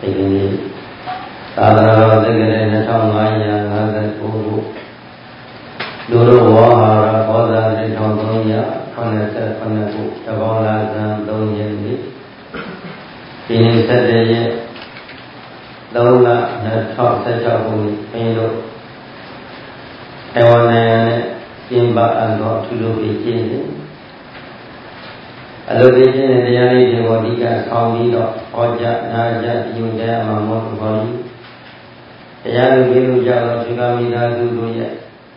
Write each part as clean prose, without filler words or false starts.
นี้ตาเราได้กันในช่องงานอย่างนั้นกูดูรูปว่าเราพอจะได้ทำตรงนี้คนละเส้นคนละกูจะบอกลาสันตรงนี้ทีนี้เสร็จเลยเราละเนี่ยชอบเสร็จชอบกูไม่รู้ไอ้วันนี้กินบ้านก็ทุลุไปกินอารมณ์เช่นเดียวกันที่ว่าดีกันเขาดีดอกพอจะน่าจะอยู่ใจมันหมดพอดีแต่ยังไม่รู้จักเราชุกามีนาดูดูเยอะ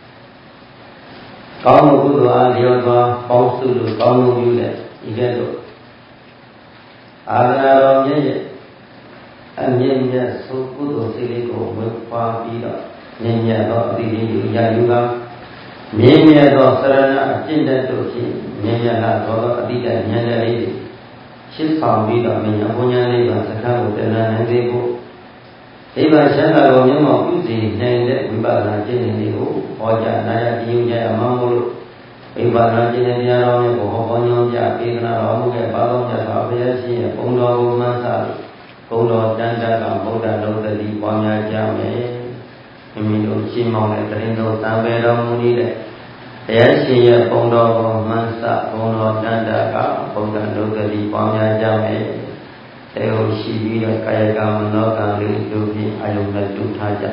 เขาโมกุตัวอาเดียวตัวเขาสู้ดูเขาโมอยู่เลยอีกแล้วอาณาเราเนี่ยอันนี้เนี่ยสู้กุตัวสิ่งที่เขาไม่ความดีดอกเนี่ยตัวที่ดีอยู่ยาอยู่กันเนี่ยตัวสารณะจินเดตัวที่เนี่ยละตัวอดีตเนี่ยเลยชิดความดีดอกเนี่ยปุญญาเนี่ยตัวสักการุเตนะเนี่ยเด็กဒီမှာဆန္ဒတော်မျိုးမှာပြုစီနေတဲ့ဝိပဿနာကျင့်နေလေးကိုဟောကြားနာရကြည်ညိုကြအမှန်မို့လို့ဝိပဿနာကျင့်တဲ့တရားတော်မျိုးကိုဟောပေါ်ညွှန်ပြပေးကနာတော်မူခဲ့ပါတော်မြတ်စွာဘုရားရှင်ရဲ့ဘုံတော်ကိုမှန်းဆလို့ဘုံတော်တန်တကဗုဒ္ဓလုံးတတိပွားများကြမယ်မိမိတို့ရှင်းမောင်းတဲ့တရင်တော်တန်ပေတော်မူနေတဲ့တရားရှင်ရဲ့ဘုံတော်ကိုမှန်းဆဘုံတော်တန်တကဗုဒ္ဓလုံးတတိပွားများကြမယ်တေဟောရှိပြီးတော့ကာယကမနောကံလေးတို့ဖြင့်အာယုန်နဲ့တူထားကြ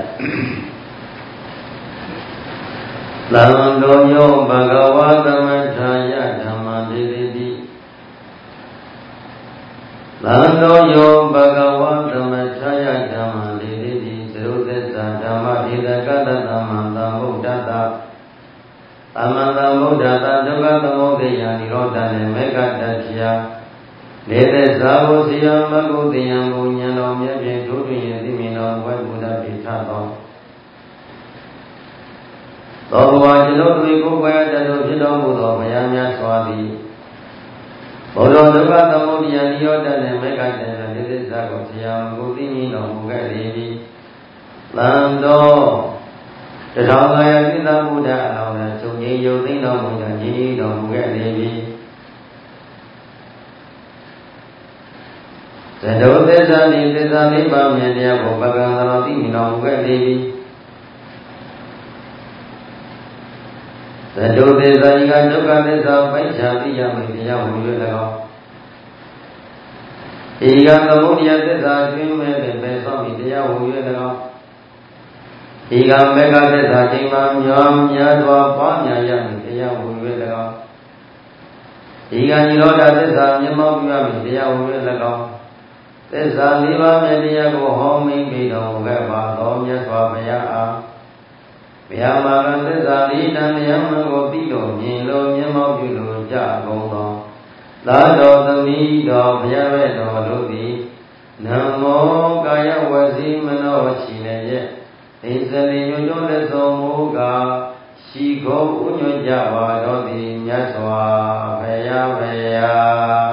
လံတော်ယောဘဂဝါသမထာယဓမ္မတိတိလံတော်ယောဘဂဝါသမထာယဓမ္မတိတိသရုသစ္စာဓမ္မဣဒကတသမ္မန္တဗုဒ္ဓတာသမ္မန္တဗုဒ္ဓတာဒုက္ခသမုဒယနိရောဓနဲ့မေဃတ္ထယနေတဲ့ဇာဝစီယမဂုတေယံဘုညံတော်မြတ်ဖြင့်ထိုးထွင်းရသိမြင်တော်ဝိဘုဒ္ဓပိထသောသောဘဝကျွန်ုပ်တို့ကိုယ်ွယ်တတ်သောဖြစ်တော်မူသောဘုရားများစွာသည်ဘုရောဒုက္ခသမုဒယနိရောဓနှင့်မေဃတည်းနေသစ္စာကိုဆရာမဂုသိမြင်တော်မူခဲ့သည်လံတော်တထောင်၅ရာကိသဘုဒ္ဓအလောင်းနဲ့ချုပ်ငြိမ်းယုတ်သိမ့်တော်မူသောညီတော်မူခဲ့သည်သတ္တဝသစ္စာနိသစ္စာလေးပါးမြတ်တရားကိုပကံတော်သိမြင်တော်မူခဲ့သည်သတ္တဝသစ္စာဤကဒုက္ခသစ္စာပိုက်ခြားသိရမည်တရားဟူ၍၎င်းဤကသမုဒယသစ္စာကျွင်းမဲ့ပင်ပဲသောမည်တရားဟူ၍၎င်းဤကမေဃသစ္စာချိန်မှမြောင်များစွာပွားများရမည်တရားဟူ၍၎င်းဤကនិရောဓသစ္စာမျက်မှောက်ပြုရမည်တရားဟူ၍၎င်းသစ္စာလေးပါးမြတ်တရားကိုဟောမိန်ပြီးတော်မူခဲ့ပါသောမြတ်စွာဘုရားအားဘုရားမှာသစ္စာလေးတန်တရားမှန်ကိုသိတော်မြင်လို့မျက်မှောက်ပြုလို့ကြကုန်သောသာတော်သမီးတော်ဘုရားရဲ့တော်တို့သည်နမောကာယဝစီမနောရှိနေရဲ့ဣဇလိညွတ်တော်လက်ဆောင်မူကားရှိခိုးဥညွတ်ကြပါတော်သည်မြတ်စွာဘုရားဘုရား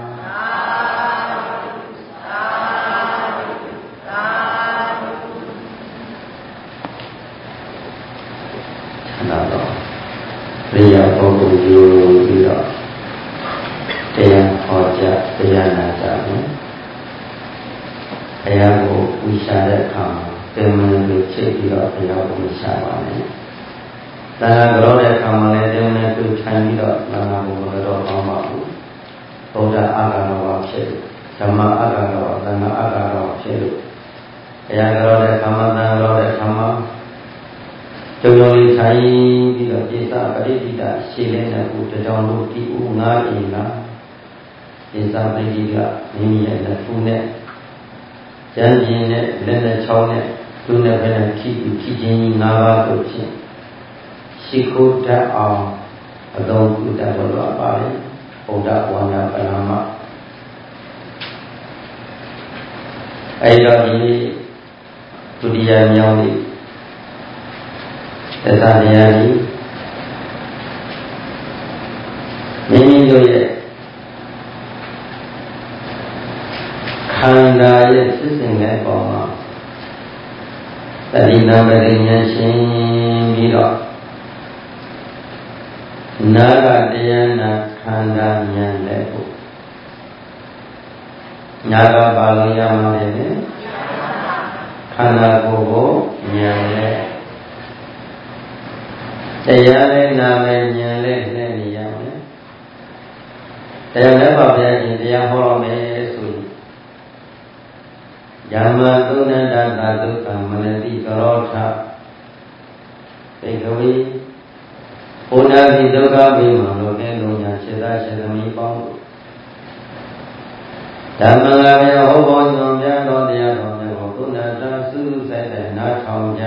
ရိယာပုဂ္ဂိုလ်ယူပြီးတော့တရားဟောကြားတရားနာကြတယ်။တရားကိုဝိရှာတဲ့အခါတင်မင်းကိုချိန်ပြီးတော့တရားကိုဝိရှာပါမယ်။ဒါကကြောတဲ့အခါမှာလည်းတင်မင်းကိုထိုင်ပြီးတော့နာနာကိုမတော်ကောင်းပါဘူး။ဘုရားအာဂါရောဖြစ်လို့ဓမ္မအာဂါရောသံဃာအာဂါရောဖြစ်လို့တရားကြောတဲ့အခါမှာသံဃာကြောတဲ့အခါမှာကျုံလုံးလေးထိုင်ပြီးတော့ပိဿပရိပိတရှေ့လဲတဲ့ကိုကြောင်လို့ဒီဥငါးအိမ်ကပိဿပရိပိတမိမိရဲ့လက်ဖူးနဲ့ကျမ်းကျင်နဲ့လက်နဲ့ချောင်းနဲ့သူ့နဲ့ဘယ်နဲ့ခိချင်းကြီး၅ပါးတို့ဖြင့်ရှိခိုးတတ်အောင်အသုံးပြုတတ်လို့ပါတယ်ဘုရားဝါဒပရမအဲ့တော့ဒီဒုတိယမြောက်နေ့သစ္စာတရားကြီးမိမိတို့ရဲ့ခန္ဓာရဲ့စစ်စင်တဲ့ပုံမှာတတိနာပရိညာရှင်ပြီးတော့နာဂတရားနာခန္ဓာဉာဏ်နဲ့ကိုနာဂပါလို့ရမှာလေန္ဓာကိုယ်ကိုဉာဏ်နဲ့တရားနဲ့နာနဲ့ဉာဏ်နဲ့နဲ့နေရမယ်တရားနဲ့ပါဗျာရှင်တရားဟောရမယ်ဆိုရင်ယမသုဏ္ဍတာဒုက္ခမနတိကရောထဘေကဝေဘုဒ္ဓတိဒုက္ခဝိမံလောကေလုံးညာစေတစေတမိပေါင်းဓမ္မငါဗျာဟောပေါ်ညွန်ပြတော်တရားတော်များကိုသုဏ္ဍတာစုဆိုင်တဲ့နားထောင်ကြ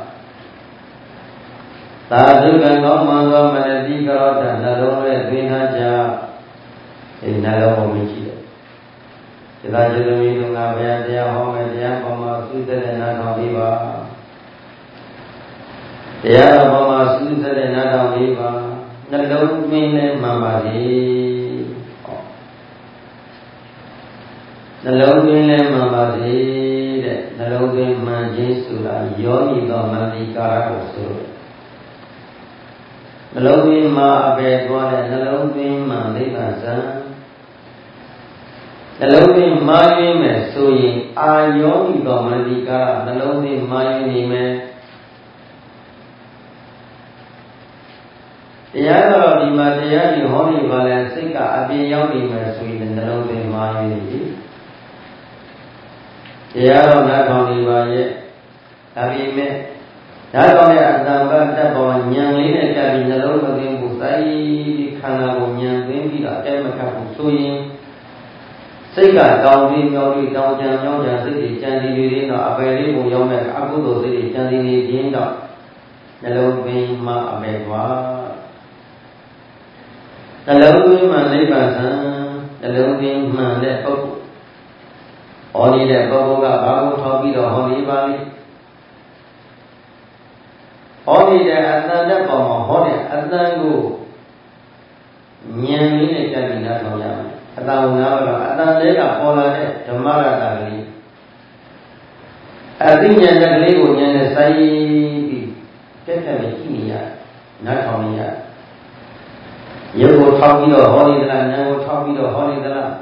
သာဓုကံကောင်းမှန်သောမနတိကရောထနှလုံးနဲ့သွင်းထားကြဒီနှလုံးကိုမြည်ကြည့်စေတစေတမိတို့ငါဗျာတရားဟောမယ်တရားပေါ်မှာစုတဲ့နားထောင်ပြီးပါတရားတော်ပေါ်မှာစုတဲ့နားထောင်ပြီးပါနှလုံးသွင်းနဲ့မှန်ပါစေနှလုံးသွင်းနဲ့မှန်ပါစေတဲ့နှလုံးသွင်းမှန်ခြင်းဆိုတာယောနိသောမန္တိကာရကိုဆိုနှလုံးသွင်းမှာအပေသွားတဲ့နှလုံးသွင်းမှနိဗ္ဗာန်ဇံနှလုံးသွင်းမှားရင်းမဲ့ဆိုရင်အာယောနိသောမန္တိကာရနှလုံးသွင်းမှားရင်းနေမယ်တရားတော်ဒီမှာတရားကြီးဟောနေပါလဲစိတ်ကအပြင်ရောက်နေမယ်ဆိုရင်နှလုံးသွင်းမှားရင်းနေပြီတရားတော်နားထောင်နေပါရဲ့ဒါပေမဲ့နားထောင်တဲ့အတ္တပတ္တဘောဉာဏ်လေးနဲ့တက်ပြီးနှလုံးမသွင်းဘူးစိုက်ပြီးခန္ဓာကိုဉာဏ်သွင်းပြီးတော့အတဲမခတ်ဘူးဆိုရင်စိတ်ကတောင်းပြီးမြောက်ပြီးတောင်းကြံမြောက်ကြံစိတ်တွေကြံစီနေရင်တော့အပယ်လေးကိုရောက်မဲ့အကုသိုလ်စိတ်တွေကြံစီနေခြင်းတော့နှလုံးသွင်းမှအပယ်သွားနှလုံးသွင်းမှနိဗ္ဗာန်ဆံနှလုံးသွင်းမှတဲ့ပုဂ္ဂိုလ်ဟောနေတဲ့ပုဂ္ဂိုလ်ကဘာကိုထောက်ပြီးတော့ဟောနေပါလိမ့်ဟောနေတဲ့အတ္တနဲ့ပေါ်မှာဟောတဲ့အတ္တကိုဉာဏ်လေးနဲ့ကြည့်ပြီးနားထောင်ရမယ်အတ္တကိုနားတော့အတ္တလေးကပေါ်လာတဲ့ဓမ္မရတကလေးအသိဉာဏ်ကလေးကိုဉာဏ်နဲ့စိုက်ပြီးတက်တက်ပဲကြည့်နေရနားထောင်နေရရုပ်ကိုထောက်ပြီးတော့ဟောနေသလားဉာဏ်ကိုထောက်ပြီးတော့ဟောနေသလား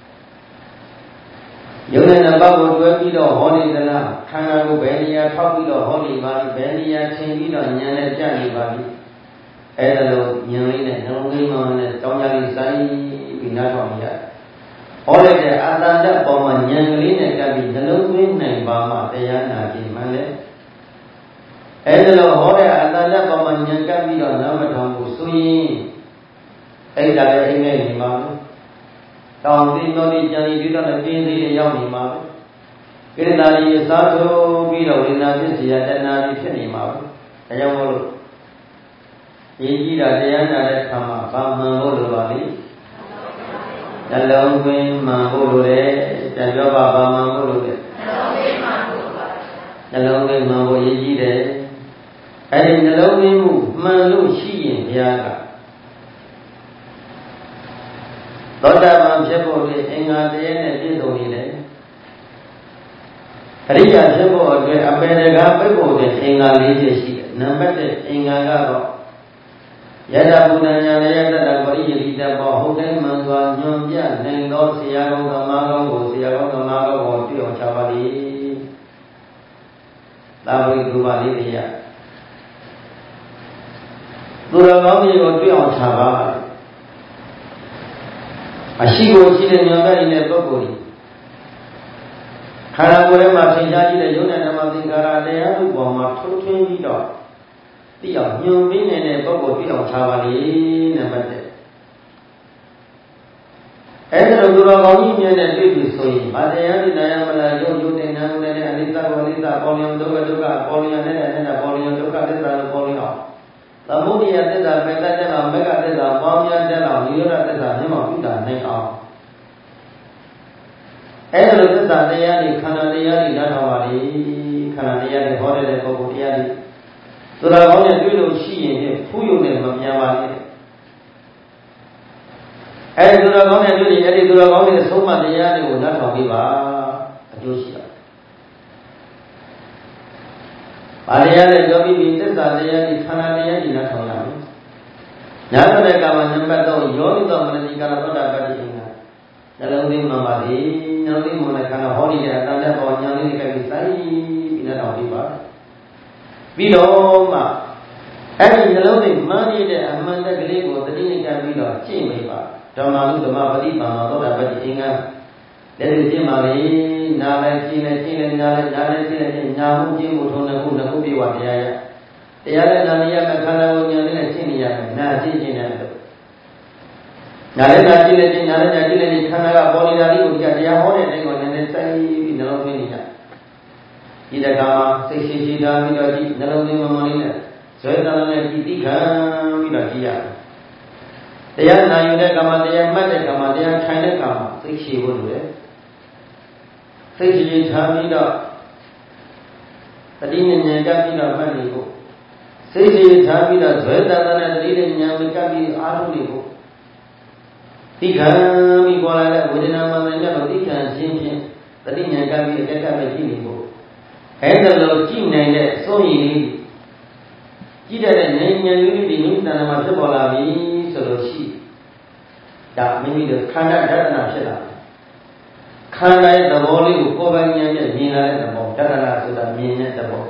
ယုံနဲ့နံပါတ်ကိုတွဲပြီးတော့ဟောနေသလားခန္ဓာကိုဘယ်နေရာထောက်ပြီးတော့ဟောနေပါလိဘယ်နေရာထင်ပြီးတော့ဉာဏ်နဲ့ကြနေပါလိအဲဒါလိုဉာဏ်လေးနဲ့နှလုံးသွင်းမှနဲ့တောင်းကြလေးစိုင်းပြီးနားထောင်ရဟောလိုက်တဲ့အတ္တဓာတ်ပေါ်မှာဉာဏ်ကလေးနဲ့ကပ်ပြီးနှလုံးသွင်းနိုင်ပါမှတရားနာခြင်းမှန်လေအဲဒါလိုဟောတဲ့အတ္တဓာတ်ပေါ်မှာဉာဏ်ကပ်ပြီးတော့နားမထောင်ဘူးဆိုရင်အဲ့ဒါလည်းအိမ်နဲ့နေမှာပဲတောင်းသိတော်ဒီကြံဒီဒီတော့လည်းပြင်းသေးတယ်ရောက်နေမှာပဲကိရိတာကြီးစားထိုးပြီးတော့ဝိညာဉ်ပစ္စည်းရတဏှာကြီးဖြစ်နေမှာပဲဒါကြောင့်မို့လို့ရည်ကြီးတာတရားနာတဲ့ခါမှာဗာမှန်ဖို့လိုပါလိမ့်နှလုံးသွင်းမှန်ဖို့လိုတယ်တရားပြောပါဗာမှန်ဖို့လိုတယ်နှလုံးသွင်းမှန်ဖို့ရည်ကြီးတယ်အဲဒီနှလုံးသွင်းမှုမှန်လို့ရှိရင်ဘုရားကသောတာပန်ဖြစ်ဖို့အတွက်အင်္ဂါတရားနဲ့ပြည့်စုံနေတယ်အရိယာဖြစ်ဖို့အတွက်အပေတကားပြည့်ဖို့အတွက်အင်္ဂါ၄ချက်ရှိတယ်နံပါတ်1အင်္ဂါကတော့ယတဗုဒ္ဓညာယတတပရိယတိတဘောဟုတ်တယ်မှန်စွာညွန်ပြနိုင်သောဆရာကောင်းသမားကောင်းကိုဆရာကောင်းသမားကောင်းကိုတွေ့အောင်ချပါလိသာဝိဒုပါလိတရားသူတော်ကောင်းတွေကိုတွေ့အောင်ချပါအရှိကိုရှိတဲ့ဉာဏ်နဲ့နေတဲ့ပုဂ္ဂိုလ်ကြီးခန္ဓာကိုယ်ထဲမှာသင်ကြားကြည့်တဲ့ယုံနဲ့ဓမ္မသင်္ကာရတရားတို့ပေါ်မှာထိုးထွင်းပြီးတော့သိအောင်ညွှန်ပေးနေတဲ့ပုဂ္ဂိုလ်တွေ့အောင်ချပါလေနံပါတ်1အဲဒီလိုသူတော်ကောင်းကြီးမြတ်နဲ့တွေ့ပြီဆိုရင်ဗာတရားဒီနာယမလာယုံယုံတဲ့နာနဲ့အနိစ္စကိုအနိစ္စပေါ်လျံဒုက္ခဒုက္ခပေါ်လျံနဲ့ပေါ်လျံဒုက္ခသစ္စာကိုပေါ်လျံအောင်သမုဒိယသစ္စာပဲတတ်တဲ့အောင်မေဃသစ္စာပေါင်းများတဲ့အောင်နိရောဓသစ္စာမြင်မှပြတာနိုင်အောင်အဲဒီလိုသစ္စာတရားတွေခန္ဓာတရားတွေနားထောင်ပါလေခန္ဓာတရားတွေဟောတဲ့ပုဂ္ဂိုလ်တရားတွေသူတော်ကောင်းနဲ့တွေ့လို့ရှိရင်ဖူးယုံနဲ့မပြန်ပါနဲ့အဲဒီသူတော်ကောင်းနဲ့တွေ့ရင်အဲဒီသူတော်ကောင်းရဲ့အဆုံးအမတရားတွေကိုနားထောင်ပြီးပါအကျိုးရှိတာဘာတရားလဲပြောပြီးသစ္စာတရားတွေခန္ဓာတရားတွေနားထောင်ရမယ်နားထောင်တဲ့ကာမနံပါတ်3ယောနိသောမနတိကာရသောတာပတ္တိအင်္ဂါနှလုံးသွင်းမှန်ပါလေနှလုံးသွင်းမှန်တဲ့ခန္ဓာဟောနေတဲ့အတ္တနဲ့ပေါ်ညာလေးတွေကပြီးစိုက်ပြီးနားပြီးတော့မှအဲ့ဒီနှလုံးသွင်းမှန်းရတဲ့အမှန်တက်ကလေးကိုတတိယကပြီးတော့ကျင့်မိပါဓမ္မလူဓမ္မပฏิပါသောတာပတိအင်္ဂါလက်တွေ့ကျင့်ပါလေနားလည်းကျင့်လည်းကျင့်လည်းနားလည်းကျင့်လည်းညာမှုကျင့်မှုထုံးနှစ်ခုပြေဝတရားရတရားလည်းနာမရမယ်ခန္ဓာကိုယ်ဉာဏ်နဲ့ရှင်းနေရမယ်နာကျင့်ခြင်းနဲ့နာလည်းနာကျင့်လည်းနာလည်းနာကျင့်လည်းခန္ဓာကပေါ်နေတာလေးကိုတရားဟောတဲ့အတိုင်းကိုနည်းနည်းစိုက်ပြီးနှလုံးသွင်းနေကြဒီတက္ကမစိတ်ရှိတာပြီးတော့ဒီနှလုံးသွင်းမမလေးနဲ့ဇွဲတန်နဲ့ဒီတိခံပြီးတော့ကြည့်ရတယ်တရားနာယူတဲ့ကမ္မတရားမှတ်တဲ့ကမ္မတရားထိုင်တဲ့ကမ္မစိတ်ရှိဖို့လိုတယ်စိတ်ရှိထားပြီးတော့တတိယဉာဏ်ကပ်ပြီးတော့မှတ်နေဖို့စိတ်ရှိထားပြီးတော့ဇွဲတန်နဲ့တတိယဉာဏ်ကိုကပ်ပြီးအားထုတ်နေဖို့တိခံပြီးပေါ်လာတဲ့ဝေဒနာမှန်တယ်တော့တိခံခြင်းဖြင့်တတိယဉာဏ်ကပ်ပြီးအကဲကပ်ပဲကြည့်နေဖို့အဲ့ဒါလိုကြည့်နိုင်တဲ့စိုးရိမ်လေးကြည့်တဲ့ဉာဏ်လေးဒီမိမိတဏ္ဍာမှာဖြစ်ပေါ်လာပြီဆိုလို့ရှိဒါမိမိတို့ခန္ဓာဒသနာဖြစ်လာခန္ဓာရဲ့သဘောလေးကိုကိုယ်ပိုင်ဉာဏ်နဲ့မြင်လာတဲ့သဘောဒသနာဆိုတာမြင်တဲ့သဘော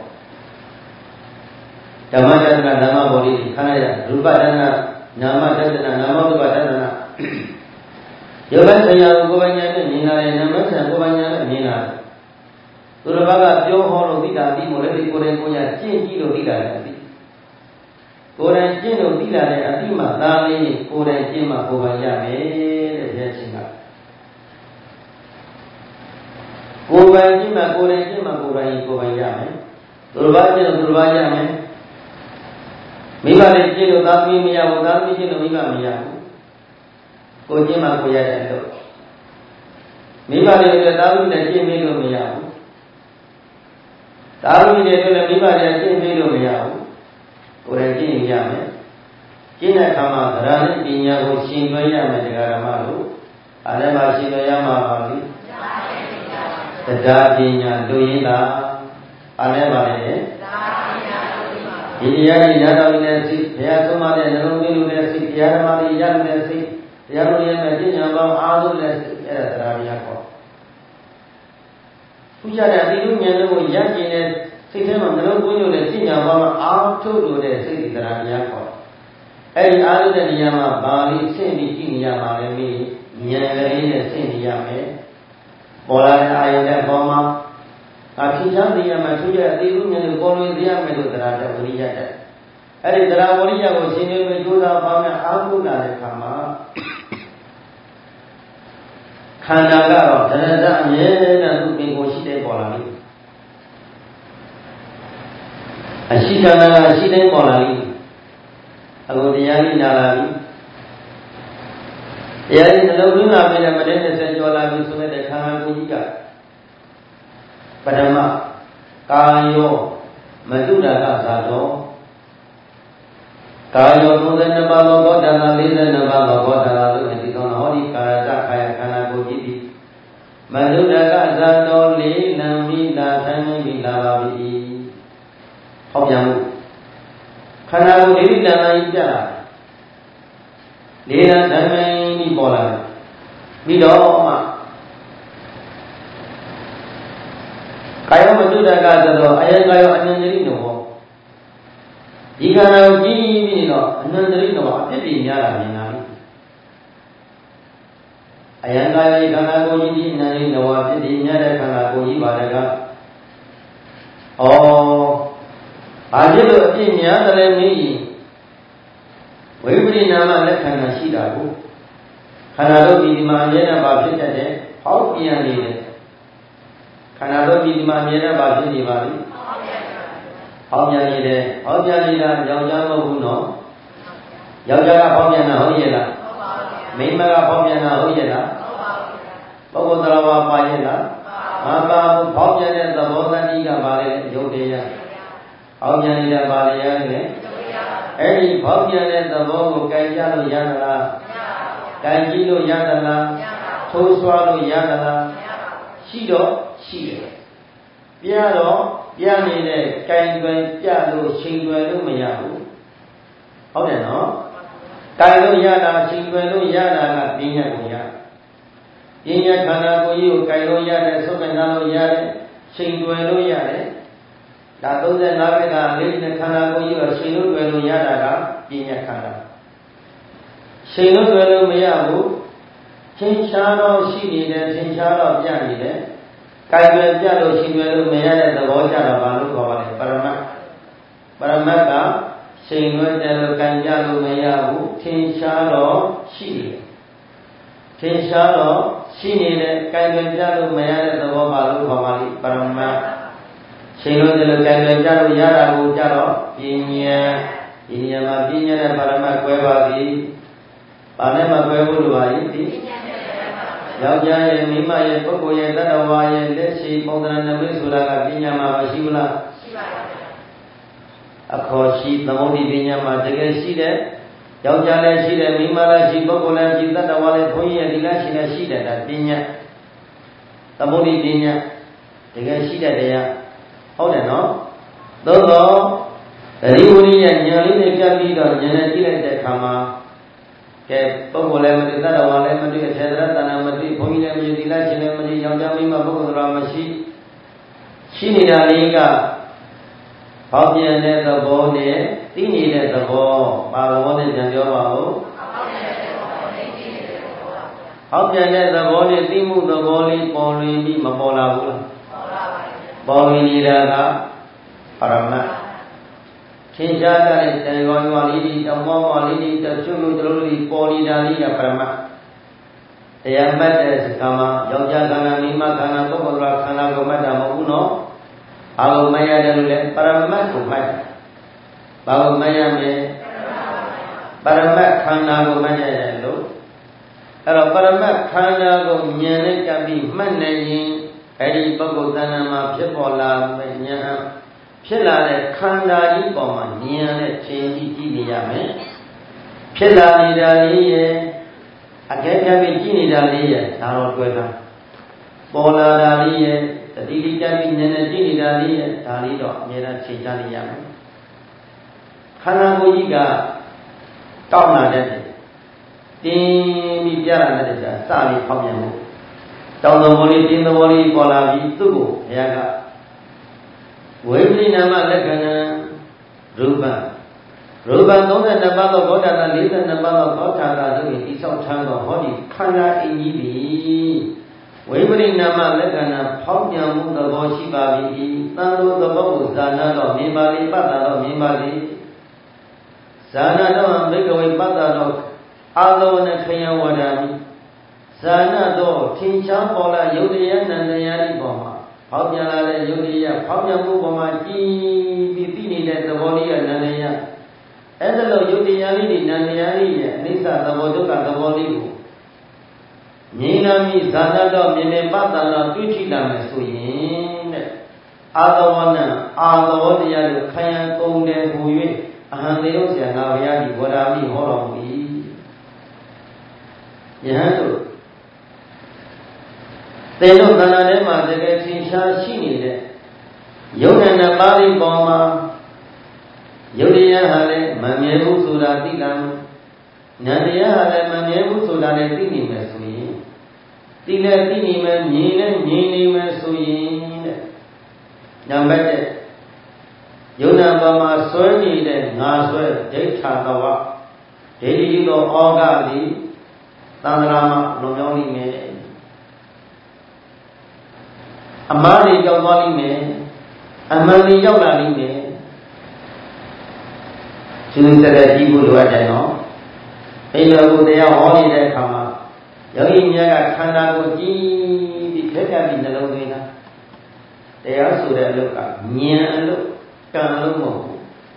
ဓမ္မဒသနာဓမ္မဘောလေးခန္ဓာရဲ့ရူပဒသနာနာမဒသနာနာမရူပဒသနာယောဂဆရာကိုယ်ပိုင်ဉာဏ်နဲ့မြင်လာတယ်နာမဆရာကိုယ်ပိုင်ဉာဏ်နဲ့မြင်လာတယ်သူတစ်ပါးကပြောဟောလို့သိတာပြီးမို့လေဒီကိုယ်တိုင်ကိုယ်ညာကျင့်ကြည့်လို့သိတာလည်းသိကိုယ်တိုင်ကျင့်လို့သိလာတဲ့အတိမှသာလေးကိုယ်တိုင်ကျင့်မှကိုယ်ပိုင်ရမယ်တဲ့ဘုရားရှင်ကကိုယ်ပိုင်ကျင့်မှကိုယ်တိုင်ကျင့်မှကိုယ်ပိုင်ရမယ်သူတစ်ပါးကျင့်လို့သူတစ်ပါးရမယ်မိဘလေးကျင့်လို့သာသမီမရဘူးသာသမီကျင့်လို့မိဘမရဘူးကိုယ်ကျင့်မှကိုယ်ရတယ်လို့မိဘလေးကသာသမီနဲ့ကျင့်ပြီးလို့မရဘူးသာသမီတွေလည်းမိဘတွေကျင့်ပြီးလို့မရဘူးကိုယ်တိုင်ကျင့်ရမယ်ကျင့်တဲ့အခါမှာသရဏပညာကိုရှင်သွဲရမယ်တရားဓမ္မလို့အားလည်းပါရှင်သွဲရမှာပါလိတရားပညာလူရင်းလားအားလည်းပါလေဒီတရားကြီးနာတော်နေတဲ့စိတ်ဘုရားဆုံးမတဲ့နှလုံးသွင်းလို့တဲ့စိတ်တရားဓမ္မတွေရလို့တဲ့စိတ်တရားတော်ရဲ့မဲ့ပညာပေါင်းအားလုံးနဲ့စိတ်အဲ့ဒါတရားများခေါ်သူကြတဲ့အတိလူဉာဏ်ကိုရကျင်တဲ့စိတ်ထဲမှာနှလုံးသွင်းလို့တဲ့ပညာပေါင်းအားထုတ်လို့တဲ့စိတ်တရားများခေါ်အဲ့ဒီအားလုံးတဲ့နေရာမှာဘာလို့ဆင့်ပြီးကြည့်နေရမှာလဲမိဉာဏ်ကလေးနဲ့ဆင့်နေရမယ်ပေါ်လာတဲ့အာယုန်တဲ့ပေါ်မှာအဖြစ်ချမ်းသိရမှာသူရဲ့အသေးလူဉာဏ်ကိုပေါ်လွင်သိရမယ်လို့တရားတော်ဝိရိယတဲ့အဲ့ဒီတရားဝိရိယကိုရှင်းနေပြီးကြိုးစားပါမယ်အားထုတ်လာတဲ့အခါမှာခန္ဓာကတော့ဒရဒအမြဲတမ်းသူ့ပင်ကိုရှိတဲ့ပေါ်လာလိမ့်အရှိခန္ဓာကရှိတဲ့ပေါ်လာလိမ့်အခုတရားကြီးနာလာပြီတရားကြီးနှလုံးသွင်းလာပြီနဲ့မနေ့20ကျော်လာပြီဆိုတဲ့ခန္ဓာကိုယ်ကြီးကပထမကာယောမတုဒ္ဒကသာတော်ကာယော32ပါးသောဘောဓနာ42ပါးသောဘောဓနာလို့ဒီကောင်ဟောဒီကာယခါယခန္ဓာကိုယ်ကြီးသည်မတုဒ္ဒကသာတော်လေးလံမိလာထိုင်မိလာပါပြီဟောပြန်မှုခန္ဓာကိုယ်လေးလံတိုင်းပြလာလေးလံတိုင်းပြီးပေါ်လာပြီးတော့မှကာယမတုဒ္ဒကဆိုတော့အယကာယောအနန္တရိနောဟောဒီခန္ဓာကိုကြည့်ပြီးတော့အနန္တရိနောအဖြစ်တည်များလာမြင်လာပြီအယကာယောခန္ဓာကိုကြည့်အနန္တရိနောအဖြစ်တည်များတဲ့ခန္ဓာကိုကြီးပါတကဘာဖြစ်လို့အဖြစ်များတယ်လဲမေးရင်ဝိပရိနာမလက္ခဏာရှိတာကိုခန္ဓာတို့ဒီမှာအမြဲတမ်းဘာဖြစ်တတ်တယ်ဟောက်ပြန်နေတယ်ခန္ဓာတို့ဒီမှာအမြဲတမ်းဘာဖြစ်နေပါလိမ့်ဟောက်ပြန်နေတယ်ဟောက်ပြန်နေတာယောက်ျားမဟုတ်ဘူးနော်ယောက်ျားကဟောက်ပြန်တာဟုတ်ရဲ့လားမိန်းမကဟောက်ပြန်တာဟုတ်ရဲ့လားပုဂ္ဂိုလ်တော်ဘာပါရဲ့လားမပါဘူးဟောက်ပြန်တဲ့သဘောတတိကပါလေယုတ်တရားဟောက်ပြန်နေတာပါလေရတယ်အဲ့ဒီဟောက်ပြန်တဲ့သဘောကိုကြိုင်ကြလို့ရသလားကြိုင်ကြည့်လို့ရသလားထိုးဆွားလို့ရသလားရှိတော့ရှိတယ်ပြတော့ပြနေတဲ့ကြိုင်တွင်ပြလို့ချိန်တွင်လို့မရဘူးဟုတ်တယ်နော်ကြိုင်လို့ရတာချိန်တွင်လို့ရတာကပညာကိုရပညာခန္ဓာကိုယ်ကြီးကိုကြိုင်လို့ရတယ်ဆုတ်ကန်လို့ရတယ်ချိန်တွင်လို့ရတယ်ဒါ35ဘက်ကလေးနဲ့ခန္ဓာကိုယ်ကြီးတော့ရှင်လို့တွေ့လို့ရတာကပညာခန္ဓာရှင်လို့တွေ့လို့မရဘူးသင်္ချာတော့ရှိနေတယ်သင်္ချာတော့ပြနေတယ်ကိုယ်ပဲပြလို့ရှင်တွေ့လို့မရတဲ့သဘောကြတော့ဘာလို့ခေါ်ပါလဲပရမတ်ပရမတ်ကရှင်လွတ်တယ်လို့ကံပြလို့မရဘူးသင်္ချာတော့ရှိနေတယ်သင်္ချာတော့ရှိနေတဲ့ကံကြံကြလို့မရတဲ့သဘောပါလို့ခေါ်ပါလိပရမတ်ရှင်လို့တယ်လို့ကံကြံကြလို့ရတာကိုကြတော့ပညာဒီနေရာမှာပညာနဲ့ပရမတ်ကွဲပါပြီ။ဘာနဲ့မှကွဲဖို့လိုပါလိဒီယောက်ျားရဲ့မိန်းမရဲ့ပုဂ္ဂိုလ်ရဲ့တတ္တဝါရဲ့လက်ရှိပုံသဏ္ဍာန်နမိတ်ဆိုတာကပညာမှာမရှိဘူးလားရှိပါဘူး။အခေါ်ရှိသမုဒ္ဒိပညာမှာတကယ်ရှိတဲ့ယောက်ျားလည်းရှိတယ်မိန်းမလည်းရှိပုဂ္ဂိုလ်လည်းရှိတတ္တဝါလည်းဘုန်းကြီးရဲ့ဒီလားရှိလည်းရှိတယ်ဒါပညာသမုဒ္ဒိပညာတကယ်ရှိတဲ့တရားဟုတ်တယ်နော်သို့တော့သတိဝိရိယဉာဏ်လေးနဲ့ပြပြီးတော့ဉာဏ်နဲ့ကြည့်လိုက်တဲ့အခါမှာကဲပုဂ္ဂိုလ်လည်းမသိတတ္တဝါလည်းမသိအထေရတဏ္ဍမသိဘုန်းကြီးလည်းမရှိဒီလားရှိလည်းမရှိယောက်ျားမိန်းမပုဂ္ဂိုလ်တော်မရှိရှိနေတာလေးကဟောပြန်တဲ့သဘောနဲ့သိနေတဲ့သဘောပါဘောနဲ့ပြန်ပြောပါဦးဟောပြန်တဲ့သဘောနဲ့သိမှုသဘောလေးပေါ်လွင်ပြီးမပေါ်လာဘူးလားပေါ်လွင်နေတာကပရမတ်သင်္ချာကလည်းတန်ရွာရွာလေးဒီတောင်မောလေးဒီတချို့တို့တို့လေးပေါ်နေတာလေးကပရမတ်တရားမှတ်တဲ့စကားမှာယောက်ျားခန္ဓာမိန်းမခန္ဓာပုဂ္ဂိုလ်ခန္ဓာကိုမှတ်တာမဟုတ်ဘူးနော်ဘာလို့မရတယ်လို့လဲပရမတ်ကိုမှတ်ဘာလို့မရမလဲပရမတ်ခန္ဓာကိုမှတ်ရတယ်လို့အဲ့တော့ပရမတ်ခန္ဓာကိုဉာဏ်နဲ့ကြပြီးမှတ်နေရင်အဲ့ဒီပုဂ္ဂိုလ်တဏ္ဍာမှာဖြစ်ပေါ်လာမဲ့ဉာဏ်ဖြစ်လာတဲ့ခန္ဓာကြီးပေါ်မှာဉာဏ်နဲ့ချိန်ကြည့်နေရမယ်ဖြစ်လာနေတာလေးရဲ့အကဲဖြတ်ပြီးကြည့်နေတာလေးရဲ့ဒါတော့တွေ့တာပေါ်လာတာလေးရဲ့တတိတိကြပြီးဉာဏ်နဲ့ကြည့်နေတာလေးရဲ့ဒါလေးတော့အများအားချိန်ချနေရမယ်ခန္ဓာကိုယ်ကြီးကတောက်လာတဲ့တင်းပြီးပြလာတဲ့ကြာစပြီးဖောက်ပြန်မှုတောင်းသဘောလေးတင်းသဘောလေးပေါ်လာပြီးသူ့ကိုဘုရားကဝိပရိနာမလက္ခဏာရူပ32ပါးသောဘောဓတာ42ပါးသောဘောဓတာတို့၏တိဆောက်ထမ်းသောဟောဒီခန္ဓာအင်းကြီးသည်ဝိပရိနာမလက္ခဏာဖောက်ပြန်မှုသဘောရှိပါ၏သံလိုသဘောကိုဇာနာတော့မြင်ပါလေပတ္တာတော့မြင်ပါလေဇာနာတော့ဘိကဝေပတ္တာတော့အာလောနဲ့ခယဝဒာမိဇာနာတော့ထင်ရှားပေါ်လာယုတ်တရားနန္တရားဤပေါ်မှာဖောက်ပြန်လာတဲ့ယုတ်တရားဖောက်ပြန်မှုပေါ်မှာကြည်ပြီးသိနေတဲ့သဘောလေးကနန္တရားအဲ့ဒါလို့ယုတ်တရားလေးတွေနန္တရားလေးရဲ့အနိစ္စသဘောဒုက္ခသဘောလေးကိုမြင်လာမိဇာနာတော့မြင်နေပတ္တာတော့တွေ့ထိလာမယ်ဆိုရင်တဲ့အာသဝနအာသဝတရားကိုခယံကုန်တယ်ဟူ၍အဟံသေယဆရာငါဘုရားကြီးဝဒာမိဟောတော်မူ၏ယဟန်တို့သင်တို့သဏ္ဍာန်ထဲမှာတကယ်ထင်ရှားရှိနေတဲ့ယုတ်နဲ့ပါဠိပေါ်မှာယုတ်တရားဟာလည်းမမြဲဘူးဆိုတာသိလာမယ်နန္တရားဟာလည်းမမြဲဘူးဆိုတာလည်းသိနေမယ်ဆိုရင်သိလည်းသိနေမယ်မြင်လည်းမြင်နေမယ်ဆိုရင်တဲ့နံပါတ်1ယုတ်နာပေါ်မှာဆွဲနေတဲ့ငါဆွဲဒိဋ္ဌာတဝဒိဋ္ဌိသောဩဃသည်သံဃာမှာလွန်မြောက်လိမ့်မယ်အမှားတွေကြောက်သွားလိမ့်မယ်အမှန်တွေရောက်လာလိမ့်မယ်သူတက်ကြည့်ဖို့လိုအပ်တယ်နော်ဘယ်လိုကိုတရားဟောနေတဲ့အခါမှာယောဂီများကခန္ဓာကိုကြည့်ပြီးခက်ခက်ပြီးနှလုံးသွင်းတာတရားဆိုတဲ့အလုပ်ကဉာဏ်အလုပ်ကံအလုပ်မဟုတ်ဘူး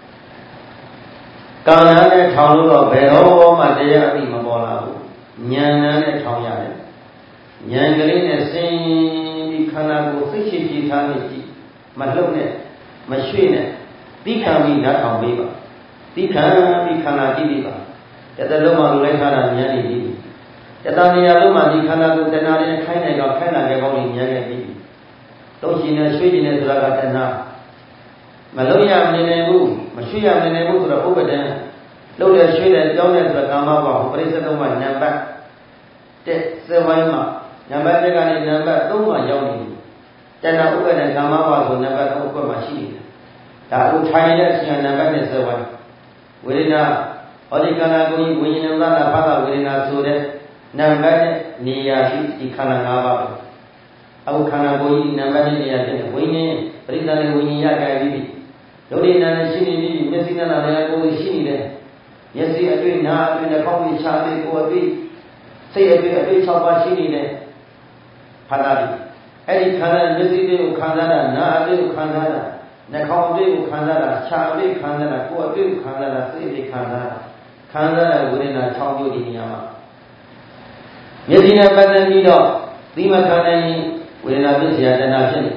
ကံနဲ့ထောင်လို့တော့ဘယ်တော့မှတရားအသိမပေါ်လာဘူးဉာဏ်နဲ့ထောင်ရတယ်ဉာဏ်ကလေးနဲ့စဉ်ပြီးခန္ဓာကိုစိတ်ရှိကြည်ထားနေကြည့်မလှုပ်နဲ့မရွှေ့နဲ့သိခံပြီးဓာတ်ထောင်ပေးပါသိခံပြီးခန္ဓာကြည့်ပြီးပါတတလုံးမှလိုလိုက်ထားတာဉာဏ်ကြီးပြီတတနေရာလုံးမှဒီခန္ဓာကိုတဏှာနဲ့ခိုင်းနေတော့ခိုင်းလာတဲ့ကောင်းကြီးဉာဏ်နဲ့ပြီးပြီတုံးရှင်နဲ့ရွှေ့ရှင်နဲ့ဆိုတာကတဏှာမလုံးရမနေဘူးမရွှေ့ရမနေဘူးဆိုတော့ဥပဒံလှုပ်တယ်ရွှေ့တယ်ကြောင်းတယ်ဆိုတာကာမဘဝပရိစ္ဆေသုံးပါးနံပါတ်1စဝိုင်းမှာနံပါတ်1ကနေနံပါတ်3မှာရောက်နေပြီတဏှာဥပဒံကာမဘဝဆိုနံပါတ်3အကွက်မှာရှိနေတယ်ဒါကိုထိုင်တဲ့အချိန်နံပါတ်နဲ့စဝိုင်းဝေဒနာဩဒီခန္ဓာကိုယ်ကြီးဝိညာဉ်နာဘာသာဝေဒနာဆိုတဲ့နံပါတ်နဲ့နေရာရှိဒီခန္ဓာ၅ပါးအခုခန္ဓာကိုယ်ကြီးနံပါတ်နဲ့နေရာဖြစ်နေဝိညာဉ်ပရိသတ်နဲ့ဝိညာဉ်ရကြပြီးဒုတိယနာနဲ့ရှိနေပြီးမျက်စိနဲ့နာနဲ့ကိုယ်ရှိနေတယ်မျက်စိအတွေ့နာအတွေ့နှာခေါင်းကြီးခြားပြီးကိုယ်အတွေ့စိတ်အတွေ့6ပါးရှိနေတယ်ခန္ဓာကြီးအဲ့ဒီခန္ဓာမျက်စိတွေကိုခံစားတာနာအတွေ့ကိုခံစားတာနှာခေါင်းအတွေ့ကိုခံစားတာခြားအတွေ့ခံစားတာကိုယ်အတွေ့ကိုခံစားတာစိတ်အတွေ့ခံစားတာဝေဒနာ6မျိုးဒီနေရာမှာမျက်စိနဲ့ပတ်သက်ပြီးတော့သီမခံနိုင်ရင်ဝေဒနာပစ္စယတဏှာဖြစ်နေ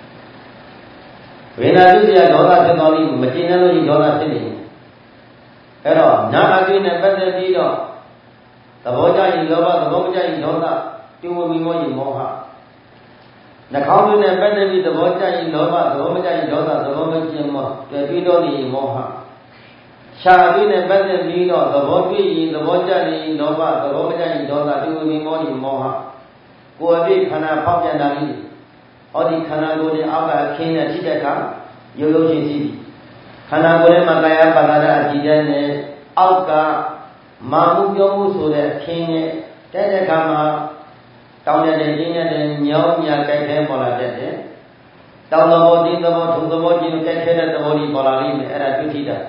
ဝေဒနာပစ္စယဒေါသဖြစ်သွားပြီးမကျင်တဲ့လို့ဒေါသဖြစ်နေအဲ့တော့နာအတွေ့နဲ့ပတ်သက်ပြီးတော့သဘောကျရင်လောဘသဘောမကျရင်ဒေါသတိဝမိမောရင်မောဟနှာခေါင်းသွင်းနဲ့ပတ်သက်ပြီးသဘောကျရင်လောဘသဘောမကျရင်ဒေါသသဘောမကျင်မောတွေ့တော့နေမောဟရှားတွေ့နဲ့ပတ်သက်ပြီးတော့သဘောတွေ့ရင်သဘောကျရင်လောဘသဘောမကျရင်ဒေါသတိဝမိမောရင်မောဟကိုယ်အတွေ့ခန္ဓာဖောက်ပြန်တာကြီးဟောဒီခန္ဓာကိုယ်ရဲ့အောက်ကအခင်းနဲ့ရှိတဲ့အခါရုပ်ချင်းရှိပြီခန္ဓာကိုယ်ထဲမှာကာယပါဒနာအကြည့်တဲ့နဲ့အောက်ကမာမှုပြောမှုဆိုတဲ့အခင်းနဲ့တဲ့အခါမှာတောင်းတဲ့ကျင်းတဲ့ညောင်းညာကြိုက်ခဲပေါ်လာတဲ့တောင်းသဘောတင်းသဘောထုံသဘောကျင်းကြိုက်ခဲတဲ့သဘောကြီးပေါ်လာလိမ့်မယ်အဲ့ဒါတွေ့ထိတာ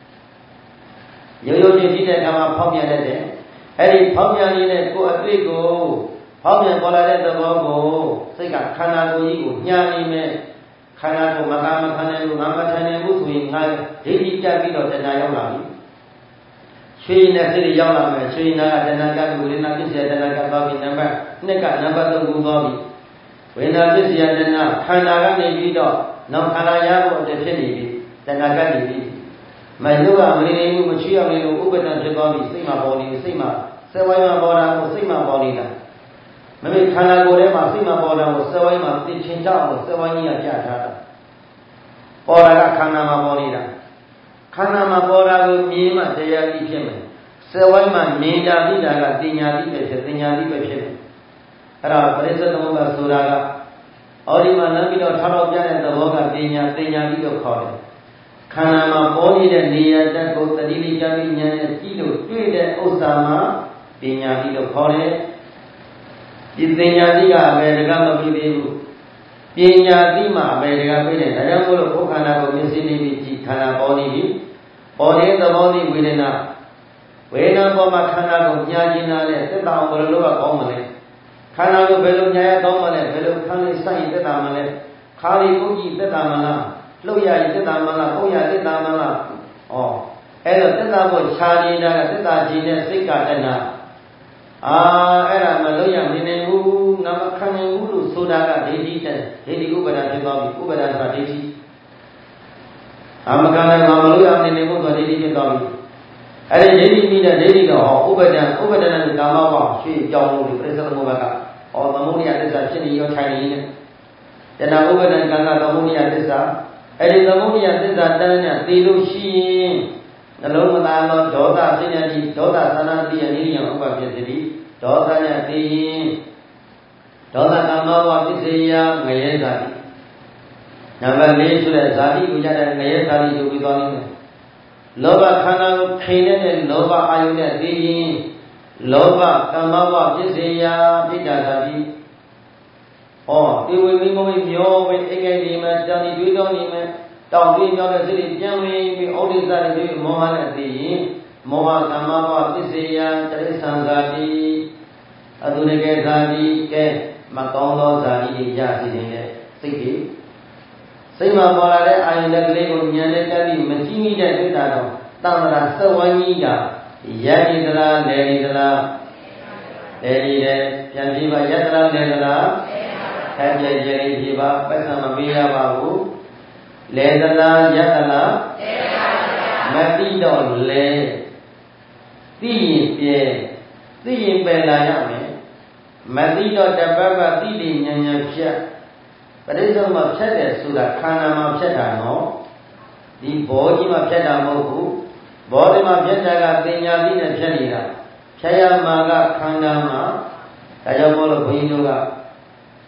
ရုပ်ချင်းရှိတဲ့အခါမှာဖောက်ပြန်တဲ့အဲ့ဒီဖောက်ပြန်နေတဲ့ကိုယ်အတွေ့ကိုဖောက်ပြန်ပေါ်လာတဲ့သဘောကိုစိတ်ကခန္ဓာကိုယ်ကြီးကိုညာနေမယ်ခန္ဓာကိုယ်မကာမခံနိုင်ဘူးငါမထိုင်နိုင်ဘူးဆိုရင်ငါဒိဋ္ဌိပြတ်ပြီးတော့တဏှာရောက်လာပြီရွှေနဲ့စိတ်ရောက်လာမယ်ရွှေနာကတဏှာကဝေဒနာပစ္စယတဏှာကသွားပြီးနံပါတ်2ကနံပါတ်3ကိုသွားပြီးဝေဒနာပစ္စယတဏှာခန္ဓာကနေပြီးတော့နောက်ခန္ဓာရဖို့အတည်းဖြစ်နေပြီတဏှာကနေပြီးမယုတ်ကမနေနိုင်ဘူးမချွေးရနေလို့ဥပ္ပဒံဖြစ်သွားပြီးစိတ်မှာပေါ်နေစိတ်မှာစဝိုင်းမှာပေါ်တာကိုစိတ်မှာပေါ်နေတာမမေခန္ဓာကိုယ်ထဲမှာစိတ်မှာပေါ်တာကိုစဝိုင်းမှာသိချင်းချအောင်စဝိုင်းကြီးကပြထားတာပေါ်တာကခန္ဓာမှာပေါ်နေတာခန္ဓာမှာပေါ်တာကိုမြင်မှတရားကြီးဖြစ်မယ်စဝိုင်းမှာမြင်တာသိတာကတင်ညာသိပဲဖြစ်တင်ညာသိပဲဖြစ်မယ်အဲ့ဒါပရိစ္ဆေသမုပ္ပါဆိုတာကအော်ဒီမှာလမ်းပြီးတော့ထောက်တော့ပြတဲ့သဘောကတင်ညာသိလို့ခေါ်တယ်ခန္ဓာမှာပေါ်နေတဲ့နေရာတက်ကိုတတိလေးကြပြီးဉာဏ်နဲ့ကြည့်လို့တွေ့တဲ့ဥစ္စာမှာပညာသိလို့ခေါ်တယ်ဒီပညာသိကအပဲတကမပြီးသေးဘူးပညာသိမှအပဲတကပြီးတယ်ဒါကြောင့်မို့လို့ဘုခန္ဓာကိုမျက်စိနေပြီးကြည့်ခန္ဓာပေါ်နေပြီပေါ်တဲ့သဘောသိဝေဒနာပေါ်မှာခန္ဓာကိုညာကျင်တာနဲ့သက်တာဘယ်လိုလုပ်ရကောင်းမလဲခန္ဓာကိုဘယ်လိုညာရကောင်းမလဲဘယ်လိုခန္ဓာစိုက်သက်တာမလဲခါလီကိုကြည့်သက်တာမလားလှုပ်ရရင်သက်တာမလားပုံရသက်တာမလားအဲ့တော့သက်တာကိုခြားနေတာကသက်တာကြီးနဲ့စိတ်ကတဏှာအဲ့ဒါမလို့ရမနေနိုင်ဘူးငါမခံနိုင်ဘူးလို့ဆိုတာကဒိဋ္ဌိတဲ့ဒိဋ္ဌိဥပဒံဖြစ်သွားပြီဥပဒံဆိုတာဒိဋ္ဌိမခံနိုင်ငါမလို့ရမနေနိုင်ဘူးဆိုတာဒိဋ္ဌိဖြစ်သွားပြီအဲ့ဒီဒိဋ္ဌိမိတဲ့ဒိဋ္ဌိတော့ဥပဒံနဲ့ကာမဘဝရွှေ့ကြောင်းလို့ပြိဿသမုပ္ပါကသမုဒိယသစ္စာဖြစ်နေရောထိုင်နေနေတဏှာဥပဒံကံကသမုဒိယသစ္စာအဲ့ဒီသမုဒိယသစ္စာတန်းနဲ့သိလို့ရှိရင်နှလုံးမသားသောဒေါသဖြစ်နေသည်ဒေါသသနာတိယနိယံဥပပစ္စတိဒေါသနဲ့သိရင်ဒေါသကာမဘဝပစ္စယငရဲဇာတိနံပါတ်4ဆိုတဲ့ဇာတိကိုရတဲ့ငရဲဇာတိဆိုပြီးသွားနေတယ်လောဘခန္ဓာကိုခိနေတဲ့လောဘအာယုနဲ့သိရင်လောဘကာမဘဝပစ္စယပိဋကဇာတိဒီဝိမိမောမျောပဲအိမ်ငယ်ဒီမှာတောင်းတွေးတောင်းနေမယ်တောင်းတွေးကြောင်းတဲ့စိတ်တွေပြန်ဝင်ပြီးဩဒိသတွေမောဟနဲ့သိရင်မောဟကာမဘဝပစ္စယတရိစ္ဆာန်ဇာတိအတုရကေဇာတိကဲမကောင်းသောဇာတိတွေရစီနေတဲ့စိတ်တွေစိတ်မှာပေါ်လာတဲ့အာယုန်ကလေးကိုဉာဏ်နဲ့တက်ပြီးမကြည့်မိတဲ့ဒိဋ္ဌာတော့တမ္မာစဝိုင်းကြီးကယက်ဒီသလားလေဒီသလားလေဒီတယ်ပြန်ကြည့်ပါယက်သလားလေသလားထိုင်ကြည်ကြည်လေးကြည့်ပါပတ်စံမပေးရပါဘူးလေသလားယက်သလားမသိတော့လေသိရင်ပြဲသိရင်ပယ်လာရမယ်မသိတော့တပတ်ကသိတယ်ဉာဏ်ဉာဏ်ဖြတ်ပရိစ္ဆေမှာဖြတ်တယ်ဆိုတာခန္ဓာမှာဖြတ်တာနော်ဒီဘောကြီးမှာဖြတ်တာမဟုတ်ဘူးဘောဒီမှာဖြတ်တာကပညာသိနဲ့ဖြတ်နေတာဖြတ်ရမှာကခန္ဓာမှာဒါကြောင့်မို့လို့ဘုန်းကြီးတို့က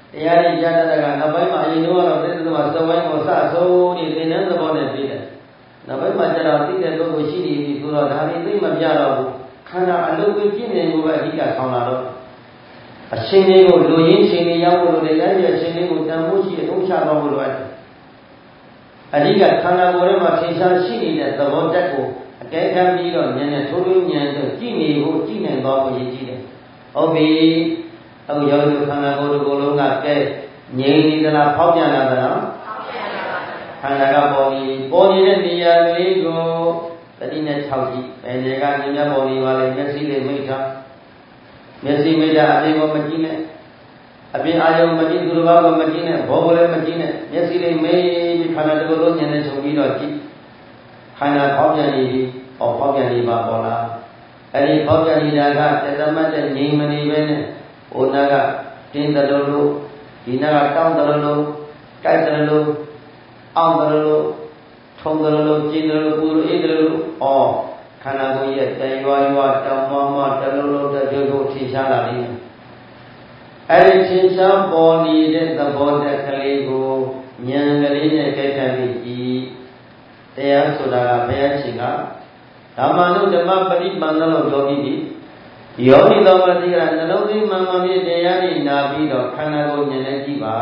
တရားရကြားတတ်တာကနောက်ပိုင်းမှာအရင်တော့ပြည့်စုံမှာသဝိုင်းကိုစဆုံးနေသင်္นานသဘောနဲ့ပြီးတယ်နောက်ပိုင်းမှာကျတော့သိတဲ့ပုဂ္ဂိုလ်ရှိနေပြီဆိုတော့ဒါတွေသိမပြတော့ဘူးခန္ဓာအလုံးကိုပြည့်နေကိုပဲအဓိကဆောင်လာတော့အရှင်လေးကိုလူရင်းရှင်လေးရောက်လို့လည်းတိုင်းရဲ့ရှင်လေးကိုတန်ဖိုးရှိအသုံးချတော့လို့ရတယ်အဓိကခန္ဓာကိုယ်ထဲမှာထင်ရှားရှိနေတဲ့သဘောတက်ကိုအကဲခံပြီးတော့ဉာဏ်နဲ့ထိုးထွင်းဉာဏ်တို့ကြည့်နေဖို့ကြည့်နိုင်သွားဖို့ရည်ကြည်တယ်ဟုတ်ပြီအခုယောဂီခန္ဓာကိုယ်တစ်ခုလုံးကကဲငြိမ်နေသလားဖောက်ပြန်လာသလားဖောက်ပြန်လာပါခန္ဓာကပေါ်နေတဲ့နေရာလေးကိုတတိနဲ့6ကြည့်ဘယ်နေရာကမြင်ပေါ်နေပါလေမျက်စိလေးမိတ်ထားမျက်စိမိတ်တာအပြင်ကိုမကြည့်နဲ့အပြင်အာယုံမကြည့်သူတစ်ပါးကိုမကြည့်နဲ့ဘောကိုလည်းမကြည့်နဲ့မျက်စိလေးမိတ်ပြီးခန္ဓာတစ်ခုလုံးဉာဏ်နဲ့ချုပ်ပြီးတော့ကြည့်ခန္ဓာဖောက်ပြန်နေပြီဖောက်ပြန်နေပါပေါ်လားအဲ့ဒီဖောက်ပြန်နေတာကတသမတ်တဲ့ငြိမ်မနေပဲနဲ့ဟိုနာကတင်းတယ်လို့ဒီနာကတောင်းတယ်လို့ကြိုက်တယ်လို့အောင်တယ်လို့ထုံတယ်လို့ကျင်းတယ်လို့ပူလို့အေးတယ်လို့ခန္ဓာကိုယ်ရဲ့တန်ရွာတောင်းမတလို့တပြုတ်ကိုထင်ရှားလာလိမ့်မယ်အဲ့ဒီထင်ရှားပေါ်နေတဲ့သဘောတက်ကလေးကိုဉာဏ်ကလေးနဲ့ကြိုက်တယ်ပြီးကြည်တရားဆိုတာကဘုရားရှင်ကဓမ္မနုဓမ္မပရိပန္နလို့ပြောပြီးပြီယောဂီတော်မတိကနှလုံးသွင်းမှန်မှန်ပြတရားနဲ့နာပြီးတော့ခန္ဓာကိုယ်ဉာဏ်နဲ့ကြည့်ပါ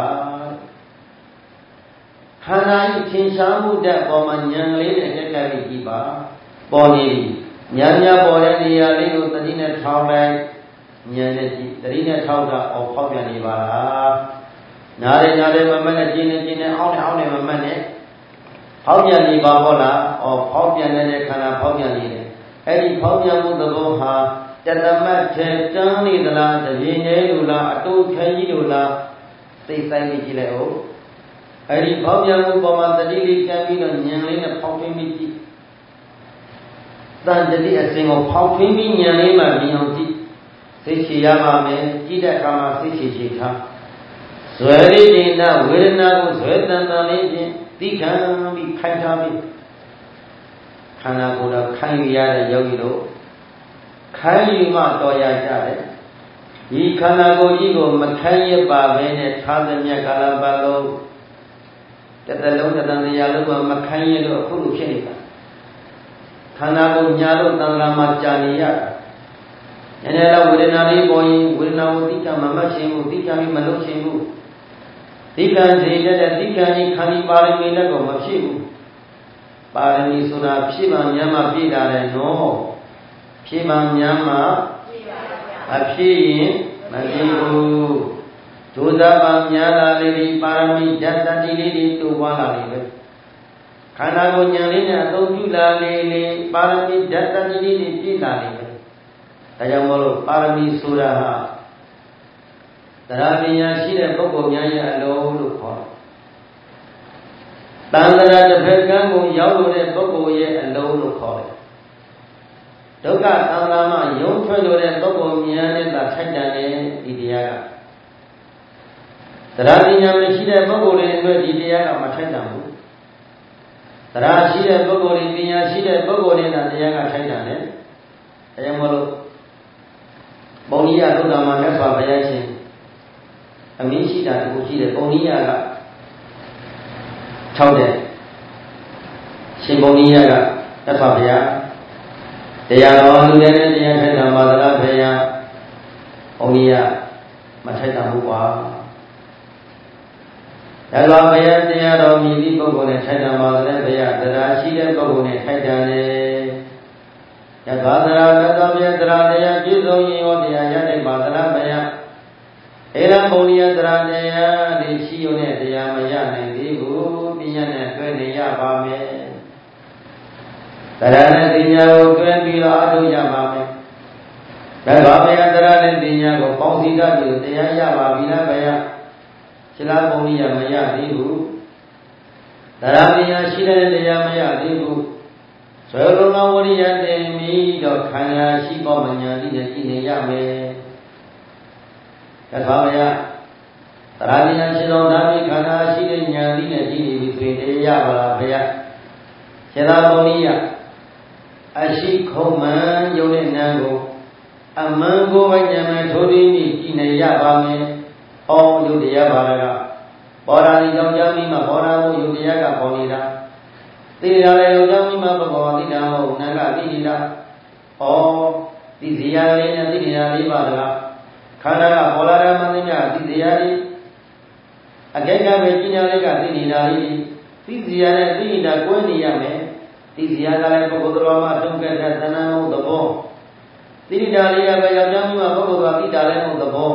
ခန္ဓာဤထင်ရှားမှုတဲ့ပေါ်မှာဉာဏ်လေးနဲ့ကြက်ကြက်ကြည့်ပါပေါ်နေပြီဉာဏ်များပေါ်တဲ့နေရာလေးကိုသတိနဲ့ထောင်းလိုက်ဉာဏ်နဲ့ကြည့်သတိနဲ့ထောင်းတာဖောက်ပြန်နေပါလားနားတယ်မမနဲ့ကျင်းနေအောင်းနေမမနဲ့ဖောက်ပြန်နေပါဟုတ်လားဖောက်ပြန်တဲ့ခန္ဓာဖောက်ပြန်နေတယ်အဲ့ဒီဖောက်ပြန်မှုသဘောဟာတသမတ်ထဲတန်းနေသလားတပြင်းနေလို့လားအတူခဲကြီးလို့လားသိဆိုင်ကြည့်လိုက်ဦးအဲ့ဒီဖောက်ပြန်မှုပေါ်မှာတတိလေးကံပြီးတော့ဉာဏ်လေးနဲ့ဖောက်ထွင်းပြီးကြည့်တန်တတိအစဉ်ကိုဖောက်ထွင်းပြီးဉာဏ်လေးမှမြင်အောင်ကြည့်သိချရပါမယ်ကြည့်တဲ့အခါမှာသိချထားဇွဲလေးတင်တာဝေဒနာကိုဇွဲတန်လေးဖြင့်သိခံပြီးခိုင်ထားပြီးခန္ဓာကိုယ်တော့ခိုင်ရတဲ့ယောဂီတို့ခိုင်ယူမှတော်ရကြတယ်ဒီခန္ဓာကိုယ်ကြီးကိုမခိုင်ရပါဘဲနဲ့ထားသမျှကာလပတ်လုံးတသက်လုံးတန်တရားလုံးကမခိုင်ရလို့အခုလိုဖြစ်နေတာခန္ဓာကိုယ်ညာလို့တန်ခါမှာကြာနေရတာနည်းနည်းတော့ဝေဒနာလေးပေါ်ရင်ဝေဒနာကိုသိကမမှတ်ခြင်းဘူးသိကပြီးမလုပ်ခြင်းဘူးသိကံစေတဲ့သိကံကြီးခန္ဒီပါရမီလည်းကိုမဖြစ်ဘူးပါရမီဆိုတာဖြစ်မှများမှပြည့်တာလေနော်ဖြစ်မှများမှအဖြစ်ရင်မဖြစ်ဘူးဒုသဘာများလာလေဒီပါရမီဓာတ်တတိလေးတွေတိုးပွားလာလေပဲခန္ဓာကိုယ်ဉာဏ်လေးနဲ့အသုံးပြုလာလေပါရမီဓာတ်တတိလေးတွေပြည့်လာလေပဲဒါကြောင့်မို့လို့ပါရမီဆိုတာဟာတရားပညာရှိတဲ့ပုဂ္ဂိုလ်များရဲ့အလုံးလို့ခေါ်တယ်။တန်ត្រာတစ်ဖက်ကံကိုရောက်လို့တဲ့ပုဂ္ဂိုလ်ရဲ့အလုံးလို့ခေါ်တယ်။ဒုက္ခသံဃာမှာယုံထွက်လို့တဲ့ပုဂ္ဂိုလ်များနဲ့သာထိုက်တန်တဲ့ဒီတရားကတရားပညာမရှိတဲ့ပုဂ္ဂိုလ်တွေအတွက်ဒီတရားကမထိုက်တန်ဘူး။တရားရှိတဲ့ပုဂ္ဂိုလ်တွေပညာရှိတဲ့ပုဂ္ဂိုလ်တွေသာတရားကထိုက်တန်တယ်။အဲကြောင့်မို့လို့ပုံရိယသုတ္တမမြတ်စွာဘုရားရှင်အမင်းရှိတာတခုရှိတယ်ပုံရိယကထောက်တယ်ရှင်ပုံရိယကမြတ်စွာဘုရားတရားတော်လူတဲ့တရားထိုက်တာပါသလားဘုရားပုံရိယမထိုက်တာဘူးကွာဒါကဘုရားတရားတော်မြည်သည့်ပုဂ္ဂိုလ်နဲ့ထိုက်တာပါသလဲဘုရားတရားရှိတဲ့ပုဂ္ဂိုလ်နဲ့ထိုက်တယ်ယထာသရာတတဗျတရားတရားပြည့်စုံရင်ဟောတရားရနိုင်ပါသလားဘုရားဧရပုံရိယတရားတရားဒီရှိရုံနဲ့တရားမရနိုင်သေးဘူးပညာနဲ့တွဲနေရပါမယ်တရားနဲ့ပညာကိုတွဲပြီးတော့အထုရပါမယ်ဒါကဘုရားတရားနဲ့ပညာကိုပေါင်းစည်းတတ်ပြီးတရားရပါပြီလားဘုရားခြေလားပုံရိယမရသေးဘူးတရားပညာရှိတဲ့တရားမရသေးဘူးဇောရုံဝရိယတင်ပြီးတော့ခန္ဓာရှိပေါ်မညာတိနဲ့ကြည်နေရမယ်။ဒါပါဗျာ။တရားဉာဏ်ရှိတော်သာပြီးခန္ဓာရှိတဲ့ဉာဏ်တိနဲ့ကြည်နေပြီဆိုရင်ရပါလားဗျာ။ခြေသာပုံရိယအရှိခုံမှန်ယုံတဲ့ဉာဏ်ကိုအမှန်ကိုပဲဉာဏ်နဲ့ထိုးပြီးကြည်နေရပါမယ်။ဩယုတ်တရားပါရကပေါ်လာနေကြောင့်ကြောင့်မိမပေါ်လာမှုယုတ်တရားကပေါ်နေတာသိရလေယုတ်ကြောင့်မိမပကောသိတာမဟုတ်နာကသိနေတာဩသိစရာလေးနဲ့သိနေတာလေးပါလားခန္ဓာကပေါ်လာတဲ့မှန်သမျှသိစရာလေးအကြိုက်ကပဲကျင်ညာလေးကသိနေတာလေးသိစရာနဲ့သိနေတာကွဲနေရမယ်သိစရာကလည်းပုဂ္ဂိုလ်တော်မှာဒုက္ခတဲ့သဏ္ဍာန်မှုသဘောသိနေတာလေးကပဲယောက်ျားမိမပုဂ္ဂိုလ်ကသိတာလည်းမဟုတ်သဘော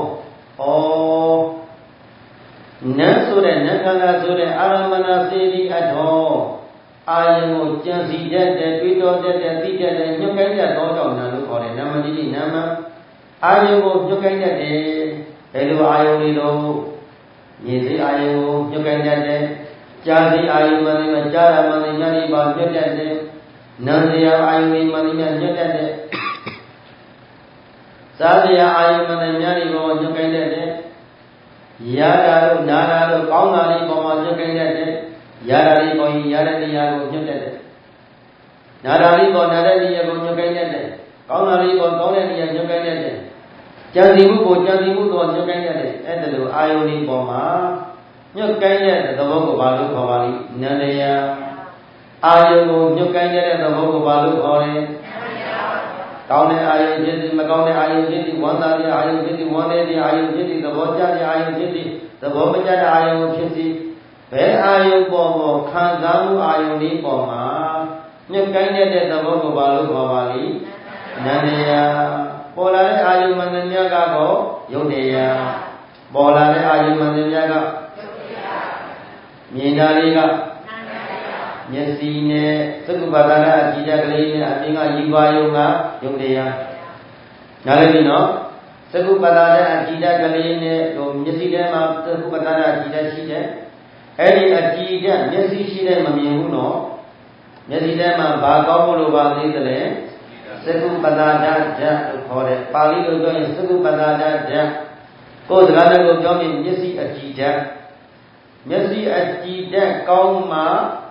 နတ်ဆိုတဲ့နတ်ခန္ဓာဆိုတဲ့အာရမဏစေတီအထောအာယုံကိုကြံစီတတ်တဲ့တွေးတောတတ်တဲ့သိတတ်တဲ့ညှို့ကိုင်းတတ်သောကြောင့်နာလို့ခေါ်တယ်နာမတိတိနာမအာယုံကိုညှို့ကိုင်းတတ်တယ်ဘယ်လိုအာယုံတွေတော့မြင်သိအာယုံကိုညှို့ကိုင်းတတ်တယ်ကြားသိအာယုံမှန်တယ်ကြားရမှန်တယ်များဒီပါညှို့တတ်တယ်နာမ်တရားအာယုံတွေမှန်တယ်များညှို့တတ်တယ်စားတရားအာယုံမှန်တယ်များဒီပေါ်ညှို့ကိုင်းတတ်တယ်ရတာတို့နာတာတို့ကောင်းတာလေးပေါ်မှာညှို့ကိုင်းတတ်တယ်ရတာလေးပေါ်ရင်ရတဲ့တရားကိုညှို့တတ်တယ်နာတာလေးပေါ်နာတဲ့တရားကိုညှို့ကိုင်းတတ်တယ်ကောင်းတာလေးပေါ်ကောင်းတဲ့တရားညှို့ကိုင်းတတ်တယ်ကြံစီမှုကိုကြံစီမှုတော့ညှို့ကိုင်းတတ်တယ်အဲ့ဒါလိုအာယုန်လေးပေါ်မှာညှို့ကိုင်းတဲ့သဘောကိုဘာလို့ခေါ်ပါလိမ့်နန္တရားအာယုန်ကိုညှို့ကိုင်းတဲ့သဘောကိုဘာလို့ခေါ်လဲကောင်းတဲ့အာယုန်ဖြစ်စီမကောင်းတဲ့အာယုန်ဖြစ်စီဝမ်းသာတဲ့အာယုန်ဖြစ်စီဝမ်းနည်းတဲ့အာယုန်ဖြစ်စီသဘောကျတဲ့အာယုန်ဖြစ်စီသဘောမကျတဲ့အာယုန်ဖြစ်စီဘယ်အာယုန်ပေါ်မှာခံစားမှုအာယုန်လေးပေါ်မှာညှို့ကိုင်းတဲ့သဘောကိုဘာလို့ခေါ်ပါလိမ့်နန္တရားပေါ်လာတဲ့အာယုန်မှန်သမျှကတော့ယုတ်တရားပေါ်လာတဲ့အာယုန်မှန်သမျှကမြင်တာလေးကမျက်စိနဲ့သက္ကုပ္ပဒါနအကြည့်တက်ကလေးနဲ့အပြင်ကယူပါယုံကယုတ်တရားနားလည်ပြီနော်သက္ကုပ္ပဒါနအကြည့်တက်ကလေးနဲ့ဟိုမျက်စိထဲမှာသက္ကုပ္ပဒါနအကြည့်တက်ရှိတယ်အဲ့ဒီအကြည့်တက်မျက်စိရှိတဲ့မမြင်ဘူးနော်မျက်စိထဲမှာဘာကောင်းလို့ပါသေးတယ်လဲသက္ကုပ္ပဒါနဓာတ်လို့ခေါ်တယ်ပါဠိလိုပြောရင်သက္ကုပ္ပဒါနဓာတ်ကိုယ်စကားနဲ့ကိုပြောရင်မျက်စိအကြည့်တက်မျက်စိအကြည့်တက်ကောင်းမှ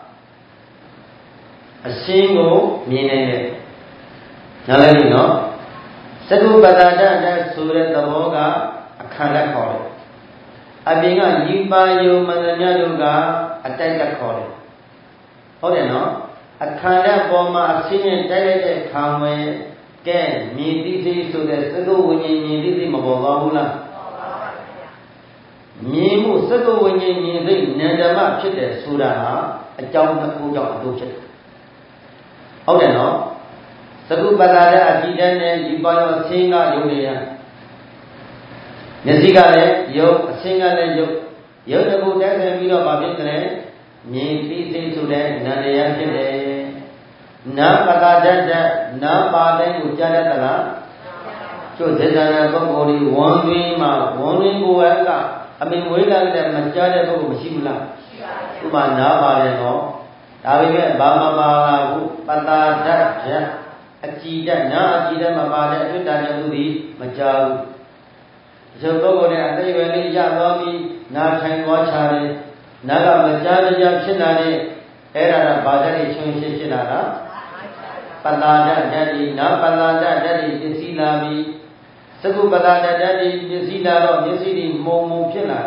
အရှင်းကိုမြင်နိုင်တယ်နားလည်ပြီနော်သက္ကုပ္ပဒါနဓာတ်ဆိုတဲ့သဘောကအခန္ဓာခေါ်တယ်အပြင်ကယူပါယုံမှန်သမျှတို့ကအတိုက်တက်ခေါ်တယ်ဟုတ်တယ်နော်အခန္ဓာပေါ်မှာအရှင်းနဲ့တိုက်လိုက်တဲ့ခံဝင်ကဲမြင်သိသိဆိုတဲ့သက္ကုဝိညာဉ်မြင်သိသိမပေါ်ပါဘူးလားမြင်မှုသက္ကုဝိညာဉ်မြင်သိနန္ဒမဖြစ်တယ်ဆိုတာဟာအကြောင်းတစ်ခုကြောင့်အကျိုးဖြစ်တယ်ဟုတ်တယ်နော်သက္ကုပ္ပဒါနအကြည့်တဲ့နဲ့ဒီပေါ်ရောအရှင်းကယုံနေရမျက်စိကလည်းယုတ်အရှင်းကလည်းယုတ်ယုတ်တစ်ခုတည်းဆင်ပြီးတော့မဖြစ်တယ်မြင်သိသိဆိုတဲ့နန္တရားဖြစ်တယ်နာပတာတတ်နာပါတဲ့ကိုကြားတတ်သလားကျို့ဒေသနာပုဂ္ဂိုလ်ဒီဝန်တွင်းမှာဝန်တွင်းကိုယ်ကအမေမွေးလာတဲ့မကြားတဲ့ပုဂ္ဂိုလ်မရှိဘူးလားရှိပါဘူးဥပမာနာပါတယ်နော်ဒါပေမဲ့ဘာမပါလာဘူးပတာတတ်အကြည်တတ်နာအကြည်တတ်မပါတဲ့အတွေ့အကြုံမှုဒီမကြားဘူးဒီပုဂ္ဂိုလ်နဲ့အသိဉာဏ်လေးရသွားပြီးနာထိုင်သွားချတယ်နာကမကြားဖြစ်လာတဲ့အဲ့ဒါကဘာတတ်တွေချင်းဖြစ်လာတာပတာတတ်ဓာတ်ဒီနာပတာတတ်ဓာတ်ဒီပစ္စည်းလာပြီးသက္ကုပတာတတ်ဓာတ်ဒီပစ္စည်းလာတော့မျက်စိဒီမုံဖြစ်လာ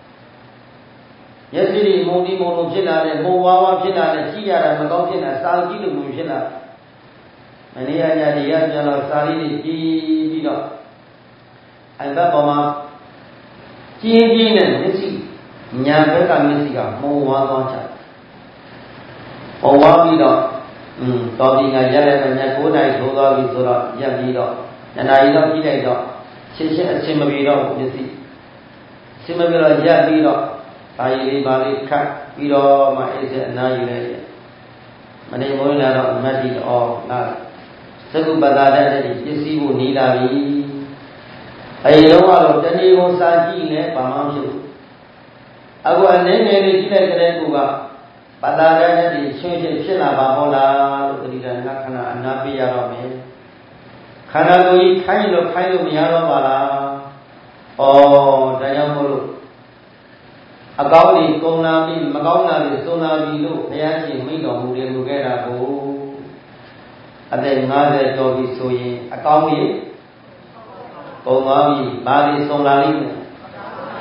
မျက်စိဒီမုံဖြစ်လာတယ်မုံဝါးဖြစ်လာတယ်ကြည့်ရတာမကောင်းဖြစ်လာစာကြည့်လို့မဖြစ်လာမနေ့ကညဒီရပြန်တော့စာလေးတွေကြည့်ပြီးတော့အဲ့ဘက်ပေါ်မှာကျင်းကျင်းနဲ့မျက်စိညာဘက်ကမျက်စိကမုံဝါးသွားချမုံဝါးပြီးတော့တော်ပြီငါရက်လည်းမည9နိုင်ထိုးသွားပြီဆိုတော့ရက်ပြီးတော့2နာရီတော့ကြည့်လိုက်တော့ချင်းအစင်မပြေတော့မျက်စိအစင်မပြေတော့ရက်ပြီးတော့ဘာရီလေးခတ်ပြီးတော့မှအဲ့ဒီအနားယူလိုက်တယ်မနေမိုးလာတော့မတ်တီတော့ငါသက္ကုပ္ပဒါနတဲ့ပစ္စည်းကိုနီးလာပြီအရင်တော့တဏှီကိုစာကြည့်နေဘာမှမဖြစ်ဘူးအခုအနေငယ်လေးကြည့်လိုက်တဲ့ကူကပတာရတဲ့ချင်းဖြစ်လာပါဘောလားလို့တတိယငါခဏအနာပေးရတော့မယ်ခန္ဓာကိုယ်ကြီးခိုင်းလို့မရတော့ပါလားဩဒါကြောင့်မို့လို့အကောင်းကြီးကုံလာပြီးမကောင်းတာတွေသုံးလာပြီးလို့ဘုရားရှင်မိန့်တော်မူတယ်မူခဲ့တာကိုအသက်50ကျော်ပြီဆိုရင်အကောင်းကြီးကုံသွားပြီဘာတွေသုံးလာလိမ့်မယ်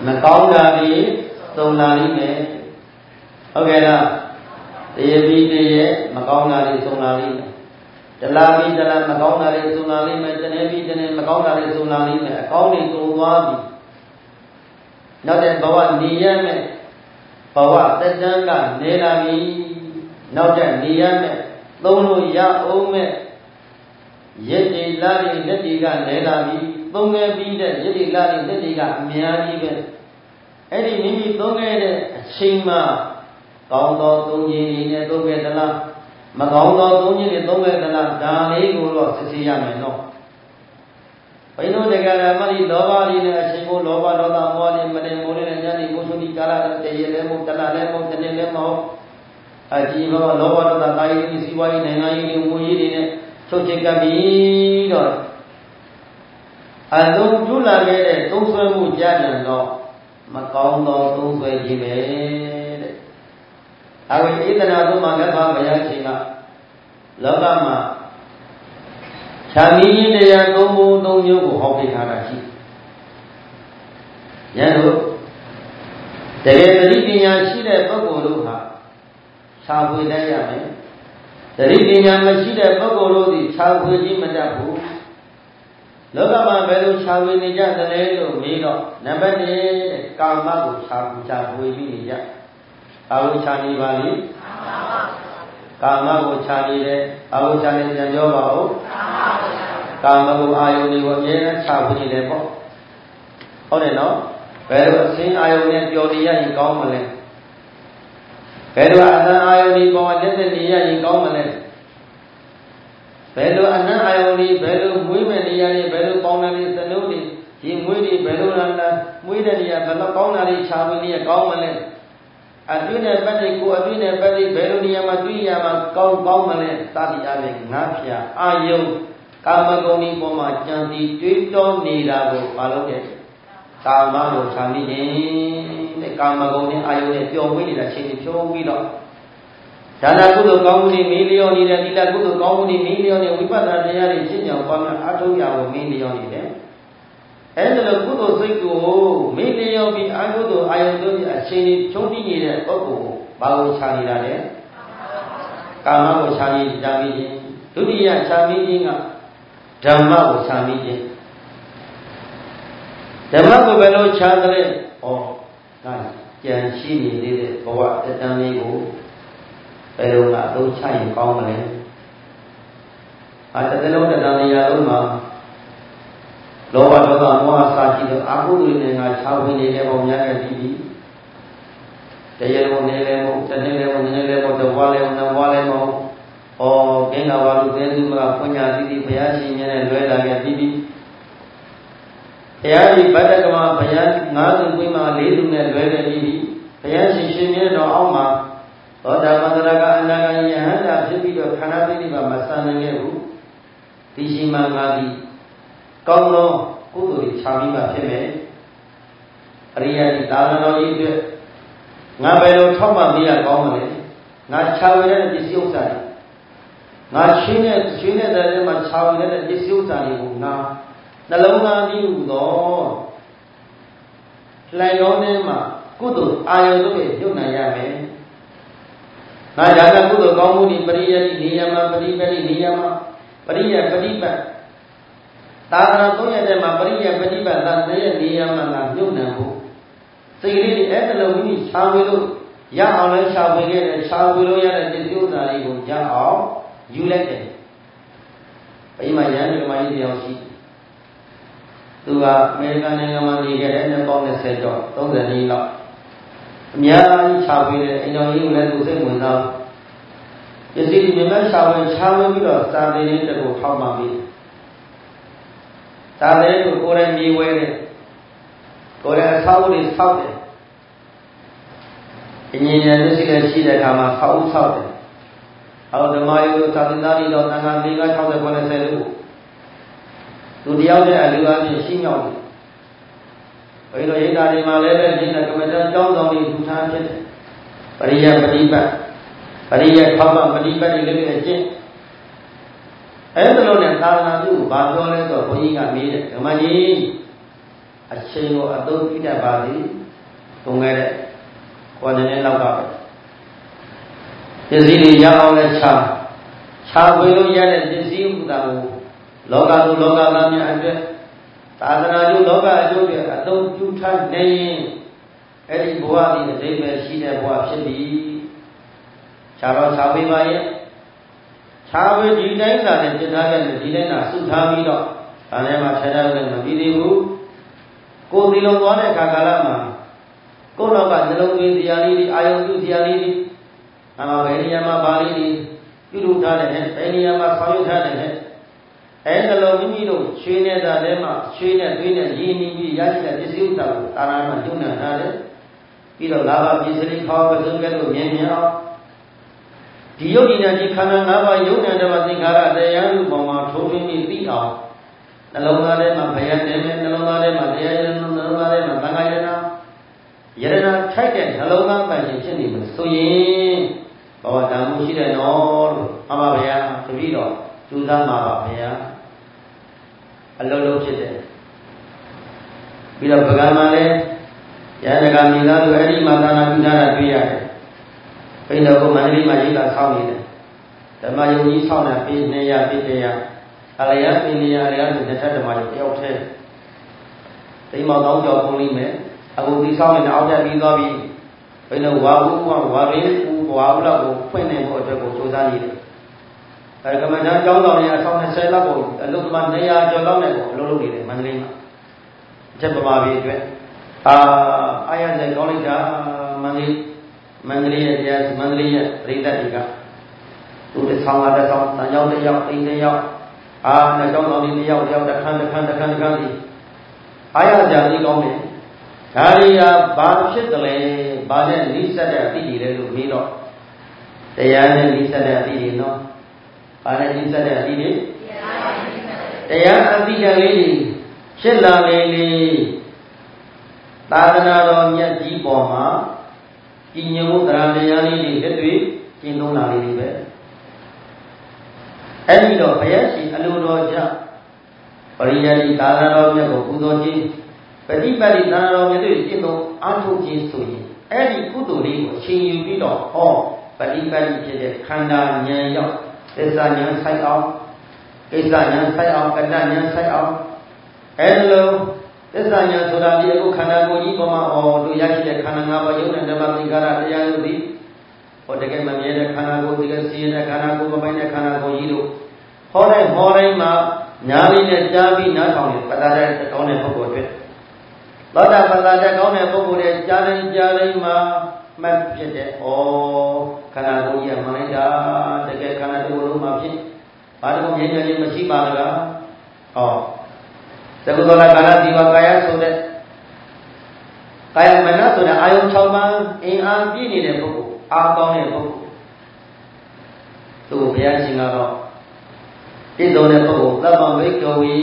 mà có ra đi tung la đi mẹ ok là thì vì thì mà có ra đi tung la đi mẹ chả vì chả mà có ra đi tung la đi mẹ chả vì chả mà có ra đi tung la đi mẹ có đi tung qua đi nó để bảo anh đi mẹ bảo anh tất chân cả nên là vì nó để đi mẹ tung lui ya ôm mẹ nhất đi la đi nhất đi cả nên là vì tung nghe vì đấy nhất đi la đi nhất đi cả mẹ đi về ấy thì mình tung nghe đấy sinh mà còn đó tung gì này tung nghe đó là mà còn đó tung gì tung nghe đó là đa lý của nó sẽ gì vậy nó bây giờ đây cái mà đi đó vào đi này sinh của đó vào đó là mua đi mình mua đi này nhà đi mua số đi cả là để gì lấy mua cả là lấy mua cái này lấy mua chỉ mà đó vào đó là tay đi xí vai này ngay đi mua gì đi này số chết cái gì rồi tung chú là cái này tung xuôi mua giá tiền đó mà còn đó tung xuôi gì vậy vậy ít nào tôi mà cái bao bây giờ chỉ là lỡ mà cha mi như thế này tôi muốn tôi nhớ của học thì khá là chi nhớ được để cái đi nhà sĩ để bắt đầu luôn hả sao vui đây à mấy để đi nhà mà sĩ để bắt đầu luôn thì sao vui gì mà ra phụ lỡ mà bây giờ sao vui này ra thế này rồi mấy đó nãy bên này काम mà cũng sao vui भी này ra आओ चानी वाली कामा को चानी रे आओ चानी जंजो बाओ कामा को आयो नी वो ये ना छापुनी ले बो और है ना पहले सिंह आयो ने जोड़िया ही गाँव में ले पहले अन्ना आयो नी बाबा जैसे निया ही गाँव में ले पहले अन्ना आयो नी पहले मुई में निया नी पहले पाउना नी सनु नी ये मुई नी पहले अन्ना मुई ने निया पहले पाउना नी छापुनी है गाँव में ले अद्विने बने को अद्विने बने बेरुनिया में दुनिया में कौन मने तादी आले नाफिया आयो कामगोनी पोमा चांदी ट्विटो नीरा को पालो के कामा को चांदी ने कामगोनी आयो ने प्यों हुई नीरा चीनी प्यों हुई लो जाना कुदो कामुनी मिलियों नीरा नीला कुदो कामुनी मिलियों ने विपदा निया ने चिन्ह पाना आठों यावो मिलियों नीरे ऐसे लोग कुदो सही को मिलियों भी आयो तो चीनी चोटी नीरे ओको बागो चानी डाले कामा को चानी जामी जी दुनिया चामी जी का धम्मा को चामी जी धम्मा को बेलो चांदले ओ ना जानशी नी दे बवा तंगी को बेलो ना दो चाई काउ मले आज तक लोग तंगी या लोग मां लोहा लोहा मोहा साची तो आगू ने ना छावी ने ले बो न्या के दी तेरे वो ने ले वो तने ले वो तो वाले ना वाले मो ओ केना वालू तेंदु मा पुण्या दीदी भया शी ने लवे ला के दी भया जी बदक मा भया ना तु कोई मा ले तु ने लवे के दी भया शी शी ने तो आओ मा और दामदरा का अन्ना का ये है ना फिर भी तो खाना दीदी बा मसा ने हु तीसी मा दी कौन लो कुदुरी छावी में फिर में अरिया जी दालनो जी पे ना बेलो ठोमा बिया कौन ले ना छावी ने जिसी उसारी ना छीने दरे में छावी ने जिसी उसारी को ना नलौना दी उदो लाइनो ने मा कुदुर आयो तो पे जो नया में ना जाना कुदुर कौमुनी परिया जी नियमा परिया परिया तारा तो ये जब परिया परिया तारा ये नियम ना जो ना हो सही ऐसे लोग नहीं शामिल हो या ऑनलाइन शामिल हो या जिसको नारी हो या आओ यू लेते भाई मैं यहाँ जो मैं ये होशी तो अमेरिका ने हमारी के रहने पाने से जो तो नहीं ला म्यार शामिल है इन लोगों ने दूसरे मुन्ना इसीलिए मैं शामिल भी लोग शामिल नहीं तो वो ठाव मांगी तारे को कोरे मीवे ने कोरे साउली साउले इन्हीं ने जिसके चीज़ कामा साउले और दमाई तो तादिनारी तो नंगा मीगा साउले कोने से लू दुनिया में अलुआ में सीमियों वही तो ये दारी माले में जिन्हें कमेंटर जाऊँ दूसरा चीज़ परिया खावा परिया लेके चीज़ ऐसे लोग ने तारना जो बातों ले तो कोई का मीर हमारी အချိန်ကိုအသုံးပြုတတ်ပါသည်ကုန်ခဲ့တဲ့ခေါ်တဲ့လောက်ကပဲပစ္စည်းတွေရအောင်လဲချပွေလို့ရတဲ့ပစ္စည်းဥဒ္ဒါကိုလောကသူလောကသားများအတွက်သာသနာ့ကျိုးလောကအကျိုးတွေအသုံးပြုထားနေရင်အဲ့ဒီဘဝဒီအတိတ်ပဲရှိတဲ့ဘဝဖြစ်ပြီခြားတော့ခြားပေးပါရဲ့ခြားပေးဒီတိုင်းသာနဲ့ပြထားခဲ့တယ်ဒီတိုင်းသာစုထားပြီးတော့ဒါလည်းမှဖြားထားလို့မပြီးသေးဘူးကိုယ်ဒီလိုသွားတဲ့အခါကာလမှာကိုယ်တော့ကနှလုံးသွင်းတရားလေးတွေအာယုံပြုတရားလေးတွေဘယ်နေရာမှာပါလေးတွေပြုလုပ်ထားတယ်နဲ့ဘယ်နေရာမှာဆောင်ရွက်ထားတယ်နဲ့အဲဒါလိုမိမိတို့ရွှေနေတာထဲမှာရွှေနဲ့သွေးနဲ့ရင်းနှီးပြီးရရှိတဲ့ပစ္စည်းဥစ္စာကိုသာနာမှာညှို့နှံထားတယ်ပြီးတော့လာဘပစ္စည်းခေါ်ပစုံကဲလို့မြင်မြင်အောင်ဒီယုတ်ဒီနဲ့ဒီခန္ဓာ၅ပါးယုတ်နဲ့ဓမ္မသင်္ခါရတရားဥပ္ပမာထိုးထွင်းပြီးသိအောင်နှလုံးသားထဲမှာဘယနေနဲ့နှလုံးသားထဲမှာတရားရဏနှလုံးသားထဲမှာသံဃာယနာယရဏထိုက်တဲ့နှလုံးသားပိုင်ရှင်ဖြစ်နေမှာဆိုရင်ဘဝတန်မှုရှိတယ်နော်လို့အမဗျာတပည့်တော်ကျူးစားမှာပါဗျာအလုံးလုံးဖြစ်တယ်ပြီးတော့ပကံမှာလည်းယန္တကမိသားစုအဲ့ဒီမှာသာနာပြုထားတာတွေ့ရတယ်ဘိန်းတော်ကမန္တလေးမှာရေးတာဆောင်းနေတယ်ဓမ္မယုံကြီးဆောင်းတာပြီး200ပြီး100အလျားပြီး200အလျားပြီးတစ်ထပ်ဓမ္မယုံတယောက်တည်းတိမ်မောင်တောင်းကြော်ကုန်လိမ့်မယ်အခုဒီဆောင်းနေတဲ့အောက်တက်ပြီးသွားပြီဘိန်းတော်ဝါဘူးဝါရင်းဦးဝါဘူးလောက်ကိုဖွင့်နေဖို့အတွက်ကိုစူးစမ်းနေတယ်အဲကမ္မဋ္ဌာန်းကျောင်းတော်တွေအဆောင်20လောက်ကိုအလုပ်သမား200ကျော်လောက်နဲ့ကိုအလုပ်လုပ်နေတယ်မန္တလေးမှာအထက်ပမာပြည်အတွက်အားရတဲ့ကောင်းလိုက်တာမန္တလေးရဲ့တရားမန္တလေးရဲ့ပြည်သက်တွေကသူတစ်ဆောင်တန်ကြောင်းတစ်ယောက်အိမ်တစ်ယောက်နှစ်ကျောင်းတော်လေးတစ်ယောက်တစ်ခန်းစီအားရကြပြီးကောင်းတယ်ဒါရီကဘာဖြစ်တယ်လဲဘာနဲ့လိစက်တဲ့အသည့်တွေလဲလို့ပြီးတော့တရားနဲ့လိစက်တဲ့အသည့်တွေနော်ဘာနဲ့လိစက်တဲ့အသည့်တွေတရားအသည့်ကလေးတွေဖြစ်လာလေလေသာသနာတော်မြတ်ကြီးပေါ်မှာကြည်ညိုမှုတရားတရားလေးတွေလက်တွေ့ကျင့်သုံးလာလေလေပဲအဲ့ဒီတော့ဘုရားရှင်အလိုတော်ကြောင့်ပရိယတိသာသနာတော်မြတ်ကိုပူဇော်ခြင်းပฏิပတ်တိသာသနာတော်မြတ်တွေကျင့်သုံးအားထုတ်ခြင်းဆိုရင်အဲ့ဒီကုသိုလ်လေးကိုအချိန်ယူပြီးတော့ဟောပฏิပတ်တိဖြစ်တဲ့ခန္ဓာဉာဏ်ရောက်သစ္စာဉာဏ်ဆိုင်အောင်ကိစ္စဉာဏ်ဆိုင်အောင်ကတ္တဉာဏ်ဆိုင်အောင်အဲ့လိုသစ္စာဉာဏ်ဆိုတာဒီအခုခန္ဓာကိုယ်ကြီးပေါ်မှာတို့ရရှိတဲ့ခန္ဓာ၅ပါးယုံနဲ့ဓမ္မသင်္ခါရတရားတို့သည်တကယ်မမြဲတဲ့ခန္ဓာကိုယ်တကယ်စီရင်တဲ့ခန္ဓာကိုယ်မပိုင်တဲ့ခန္ဓာကိုယ်ကြီးတို့ဟောတိုင်းမှာညာလေးနဲ့ကြားပြီးနားထောင်နေပတ္တတဲ့ကောင်းတဲ့ပုဂ္ဂိုလ်တွေသောတာပတ္တတဲ့ကောင်းတဲ့ပုဂ္ဂိုလ်တွေကြားတိုင်းမှာမှတ်ဖြစ်တဲ့ခန္ဓာကိုယ်ကြီးမှန်လိုက်တာတကယ်ခန္ဓာတစ်ခုလုံးမှာဖြစ်ဘာလို့မြဲမြဲလေးမရှိပါလားသကုသောလကာလဒီဝကာယဆိုတဲ့ကာယမနဆိုတဲ့အာယုံ6ပါးအင်အားပြည့်နေတဲ့ပုဂ္ဂိုလ်အားကောင်းတဲ့ပုဂ္ဂိုလ်သူဘုရားရှင်ကတော့ပြည့်စုံတဲ့ပုဂ္ဂိုလ်သဗ္ဗဝိကဝီ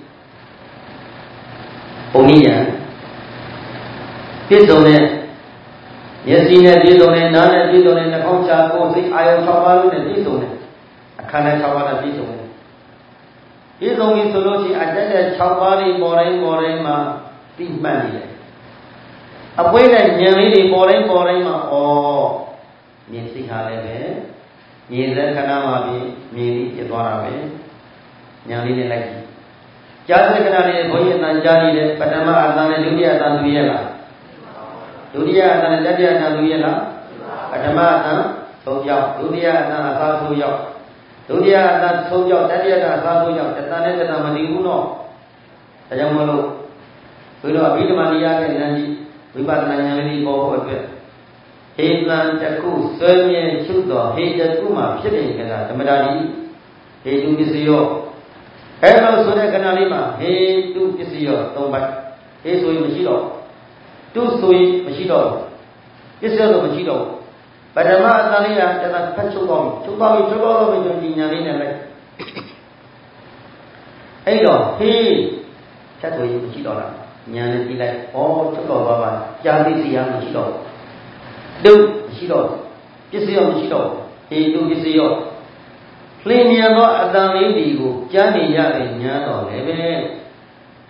ပုံနိယံပြည့်စုံတဲ့မျက်စိနဲ့ပြည့်စုံတဲ့နားနဲ့ပြည့်စုံတဲ့နှာခေါင်းကြားကိုယ်စိတ်အာယုံ6ပါးလုံးနဲ့ပြည့်စုံတဲ့အခန္ဓာ6ပါးနဲ့ပြည့်စုံတဲ့ပြည့်စုံပြီဆိုလို့ရှိရင်အတတ်တဲ့6ပါးလေးပေါ်တိုင်းမှာသိမှတ်နေတယ်အပွေးနဲ့ဉာဏ်လေးတွေပေါ်တိုင်းမှာမြင်စိတ်ဟာလည်းပဲမြင်တဲ့ခဏမှာပြီးမြင်ပြီးဖြစ်သွားတာပဲဉာဏ်လေးနဲ့လိုက်ကြည့်ကြားတဲ့ခဏလေးဘုန်းကြီးအတန်ကြားနေတယ်ပထမအတန်နဲ့ဒုတိယအတန်သူရဲ့လားဒုတိယအတန်နဲ့တတိယအတန်သူရဲ့လားပထမအတန်သုံးကြောက်ဒုတိယအတန်အသာဆိုးရောက်ဒုတိယအတန်သုံးကြောက်တတိယအတန်အသာဆိုးရောက်တတန်နဲ့တတန်မတည်ဘူးတော့ဒါကြောင့်မလို့ဘုရားအဘိဓမ္မာတရားနဲ့ဉာဏ်ကြီးဝိပဿနာဉာဏ်လေးပေါ်ဖို့အတွက်ဟေတံတကုဆွေမြဲချုပ်တော်ဟေတကုမှာဖြစ်နေကြတာဓမ္မတာဒီဟေတုပစ္စယောအဲ့လိုဆိုတဲ့ခဏလေးမှာဟေတုပစ္စယော၃ပါးဟေဆိုရင်မရှိတော့တုဆိုရင်မရှိတော့ပစ္စယောတော့မရှိတော့ပထမအတန်လေးကတန်ဖတ်ချုပ်တော့ပြီချုပ်တော့ပြီဒီဉာဏ်လေးနဲ့လိုက်အဲ့တော့ဟေဖြတ်ဆိုရင်မရှိတော့လားဉာဏ်နဲ့ကြည့်လိုက်ချုပ်တော့ပါကြာသိစီရမရှိတော့တုမရှိတော့ပစ္စယောမရှိတော့ဟေတုပစ္စယောလင်းမြန်သောအတန်လေးဒီကိုကြားနေရတဲ့ဉာဏ်တော်လည်းပဲတ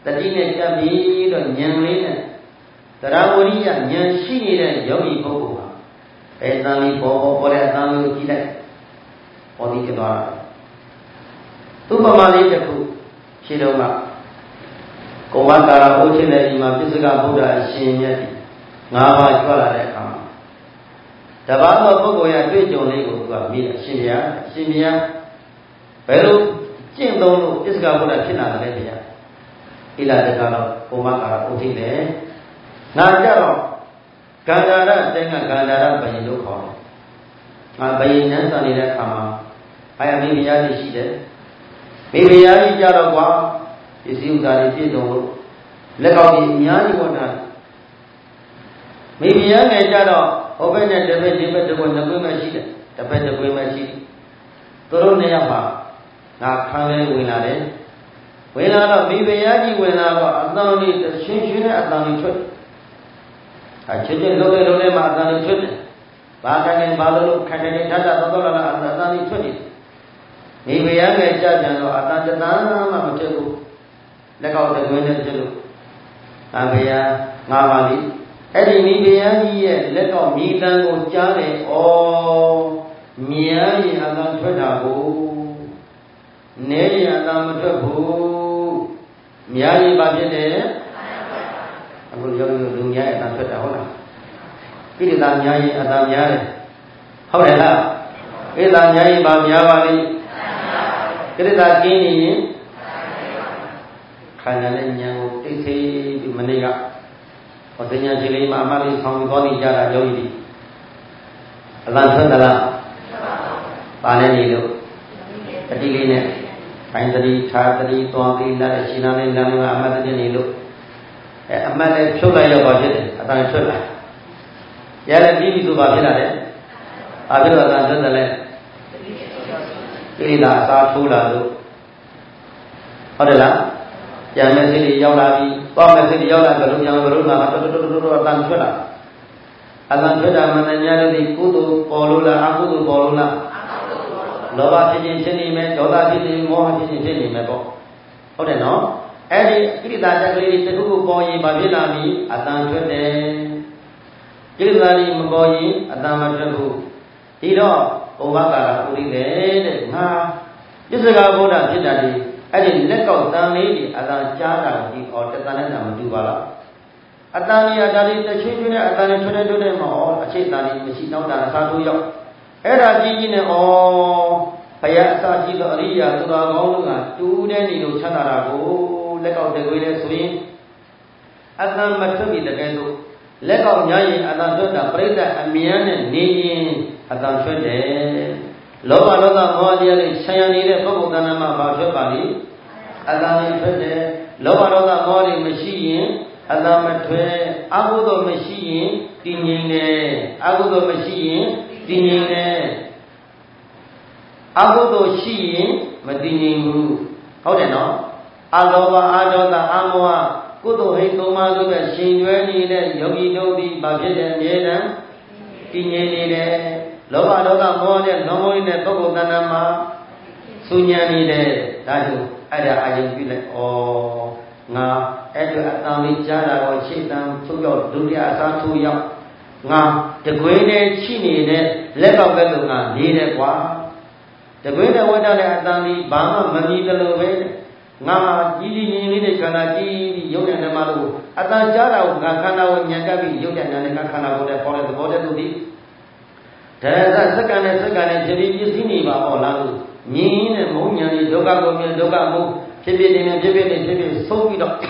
တိနဲ့ကြပ်ပြီးတော့ဉာဏ်လေးနဲ့တရားဝရိယဉာဏ်ရှိနေတဲ့ယောဂီပုဂ္ဂိုလ်ဟာအဲသံလေးပေါ်တဲ့အသံလေးကိုကြည့်လိုက်ပေါ်ပြီးဖြစ်သွားတာသူ့ပမာလေးတစ်ခုခြေတော်ကကုဝကာရအိုးချင်းတဲ့ဒီမှာပစ္စကဗုဒ္ဓအရှင်မြတ်၅ပါးကြွလာတဲ့အခါမှာတပါးသောပုဂ္ဂိုလ်ရဲ့တွေ့ကြုံလေးကိုသူကမေးတယ်ရှင်ဗျာဘယ်လိုကျင့်သုံးလို့ပစ္စကဗုဒ္ဓဖြစ်လာတယ်လဲဗျာဣလာတကတော့ကုဝကာရအိုးချင်းတယ်ငါကြတော့ကန္တာရတဲ့ကကန္တာရဘယင်လို့ခေါ်တယ်ငါဘယင်ဉာဏ်စံနေတဲ့အခါမှာအာယမိဘုရားကြီးရှိတယ်မိဘုရားကြီးကြတော့ကွာပစ္စည်းဥစ္စာတွေပြည့်စုံလို့လက်ကောက်ကြီးအများကြီးဝတ်တာမိဘုရားငယ်ကြတော့ဟိုဘက်နဲ့တစ်ဘက်ဒီဘက်တစ်ဘက်နှစ်ကွင်းပဲရှိတယ်တစ်ဘက်တစ်ကွင်းပဲရှိတယ်သူတို့နှစ်ယောက်မှာငါခံလဲဝင်လာတယ်ဝင်လာတော့မိဘုရားကြီးဝင်လာတော့အတန်လေးရှင်းနဲ့အတန်လေးထွက်ချစ်လုံးလေးမှာအတန်လေးထွက်တယ်ဘာကနေဘာလို့ခက်တယ်ထပ်တော့လာအတန်လေးထွက်တယ်မိဘုရားငယ်ကြပြန်တော့အတန်တန်းမှမဖြစ်ဘူးလက်ကောက်တကွင်းနဲ့ဖြစ်လို့သံဃာငါးပါးလေးအဲ့ဒီမိဘုရားကြီးရဲ့လက်ကောက်မိတန်ကိုကြားတယ်ဩမြန်ရင်အတန်ထွက်တာကိုနဲရင်အတန်မထွက်ဘူးများရင်ဘာဖြစ်တယ်အခုရောက်လူများရဲ့အတန်ထွက်တာဟုတ်လားဣတိတာများရင်အတန်များတယ်ဟုတ်တယ်လားဣတိတာများရင်ဘာများပါလိမ့်ဣတိတာကင်းနေရင်ခန္ဓာနဲ့ဉာဏ်ကိုသိသိပြီးမနေ့ကဟောသဉ္ညာရှိလေးမှာအမှတ်လေးဆောင်းပြီးသွားနေကြတာယောဂီတွေအတန်ထွက်သလားပါနေနေလို့တတိလေးနဲ့ခိုင်တတိခြားတတိသွားပြီးလာတဲ့ရှင်နာလေးလမ်းကအမှတ်တည်းနေလို့အမှတ်လေးဖြုတ်လိုက်တော့ဖြစ်တယ်အတန်ထွက်လာရလည်းပြီးပြီဆိုပါဖြစ်လာတယ်ဘာဖြစ်လို့အတန်ထွက်တယ်လဲကိလေသာအစားထိုးလာလို့ဟုတ်တယ်လားကြံမဲ့စိတ်တွေရောက်လာပြီးသွားမဲ့စိတ်တွေရောက်လာကြလို့ကြံဘလို့မှာတော်အတန်ထွက်လာအတန်ထွက်တာမှန်ညာလို့ဒီကုသိုလ်ပေါ်လို့လားအကုသိုလ်ပေါ်လို့လားလောဘဖြစ်ခြင်းဖြစ်နေမယ်ဒေါသဖြစ်ခြင်းမောဟဖြစ်ခြင်းဖြစ်နေမယ်ပေါ့ဟုတ်တယ်နော်အဲ့ဒီကိလေသာတက်ကလေးတွေတစ်ခုခုပေါ်ရင်ဘာဖြစ်လာပြီအတန်ထွက်တယ်ကိလေသာတွေမပေါ်ရင်အတန်မထွက်ဘူးဒီတော့ဩဘာကာရဥရိတဲ့ငါပစ္စကဗုဒ္ဓဖြစ်တာဒီအဲ့ဒီလက်ကောက်တန်လေးတွေအတန်ကြားတာဒီဟောတတန်နဲ့မတူပါလားအတန်ကြီးအတားလေးတစ်ချင်းချင်းနဲ့အတန်နဲ့ထွတ်တဲ့မှာဟောအခြေတန်လေးမရှိတော့တာအစားထိုးရောက်အဲ့ဒါကြီးကြီးနဲ့ဩဘုရားအစာကြီးသောအရိယာသူတော်ကောင်းတို့ကတူးတဲ့နေလို့ချမ်းသာတာကိုလက်ကောက်တကွေးလဲဆိုရင်အတန်မထွက်ပြီတကယ်လို့လက်ကောက်ညာရင်အတန်ထွက်တာပြိဿအမြန်းနဲ့နေရင်အတန်ထွက်တယ်လောဘဒေါသမောဟတရားတွေဆံရနေတဲ့ပုဂ္ဂိုလ်တဏ္ဍာမှာဘာထွက်ပါလိအတန်လေးထွက်တယ်လောဘဒေါသမောဟတွေမရှိရင်အတန်မထွက်အကုသိုလ်မရှိရင်တည်ငြိမ်တယ်အကုသိုလ်မရှိရင်တည်ငြိမ်တယ်အကုသိုလ်ရှိရင်မတည်ငြိမ်ဘူးဟုတ်တယ်နော်အလောဘအဒေါသအမောဟကုသိုလ်ဟိတ်သုံးပါးတို့ပဲရှင်ရွယ်နေတဲ့ယောဂီတို့ဒီဘာဖြစ်တယ်အမြဲတမ်းတည်ငြိမ်နေတယ်လောဘဒေါသမောဟနဲ့လွန်မိုးနေတဲ့ပုဂ္ဂိုလ်တဏ္ဍာမှာဆူညံနေတယ်ဒါကြောင့်အဲ့ဒါအာယုံပြုလိုက်ဩငါအဲ့ဒါအတန်လေးကြားတာကိုရှေ့တန်းထုတ်ရောက်ဒုတိယအစားထိုးရောက်ငါတကွင်းနဲ့ရှိနေတဲ့လက်ကောက်ပဲလို့ငါနေတယ်ကွာတကွင်းနဲ့ဝတ်တဲ့အတန်လေးဘာမှမမြည်တယ်လို့ပဲငါကြီးကြီးငင်းလေးနဲ့ခန္ဓာကြီးပြီးရုပ်နဲ့ဓမ္မလို့အတန်ကြားတာကိုငါခန္ဓာကိုညံကပ်ပြီးရုပ်နဲ့နာနဲ့ခန္ဓာကိုယ်နဲ့ပေါ်တဲ့သဘောတည်းသူဒီဒါရစက္ကန့်နဲ့ဖြစ်ပြီးပစ္စည်းနေပါပေါ့လားလို့မြင်းနဲ့မုံညာလေးဒုက္ခကိုမြင်ဒုက္ခမို့ဖြစ်ဖြစ်နေဖြစ်ဖြစ်ဆုံးပြီးတော့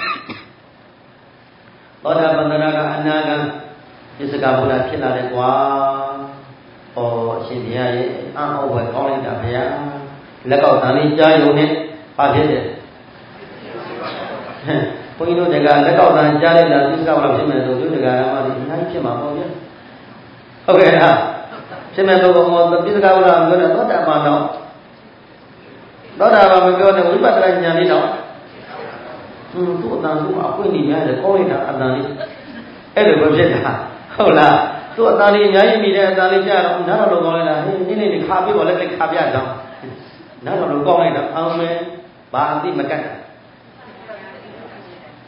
သောတာပန္နရာကအနာဂံပစ္စကဗုဒ္ဓဖြစ်လာတယ်ကွာ။ဩအရှင်ဘုရားရဲ့အံ့ဩဖွယ်ကောင်းလိုက်တာဘုရားလက်ကောက်တန်လေးကြားရုံနဲ့ဘာဖြစ်တယ်။ဘုန်းကြီးတို့တကလက်ကောက်တန်ကြားလိုက်တာပစ္စကဗုဒ္ဓဖြစ်မယ်ဆိုတို့တကဓမ္မတွေအများကြီးဖြစ်မှာပေါ့ဗျာ။ဟုတ်ကဲ့လား။ဖြစ်မဲ့ပုဂ္ဂိုလ်ကပစ္စကဗုဒ္ဓပြောတယ်သောတာပန်တော့သောတာပန်မပြောနဲ့ဝိပဿနာဉာဏ်လေးတော့သူ့အတန်သူ့အပွင့်နေများတယ်ကောင်းလိုက်တာအတန်လေးအဲ့လိုပဲဖြစ်တာဟုတ်လားသူ့အတန်လေးအများကြီးမိတဲ့အတန်လေးကြားတော့နားတော်ကောင်းလိုက်တာဟင်းနည်းနည်းခါပြပေါ့လက်ကလေးခါပြတော့နားတော်ကောင်းလိုက်တာအောင်မယ်ဘာအသိမကတ်ဟ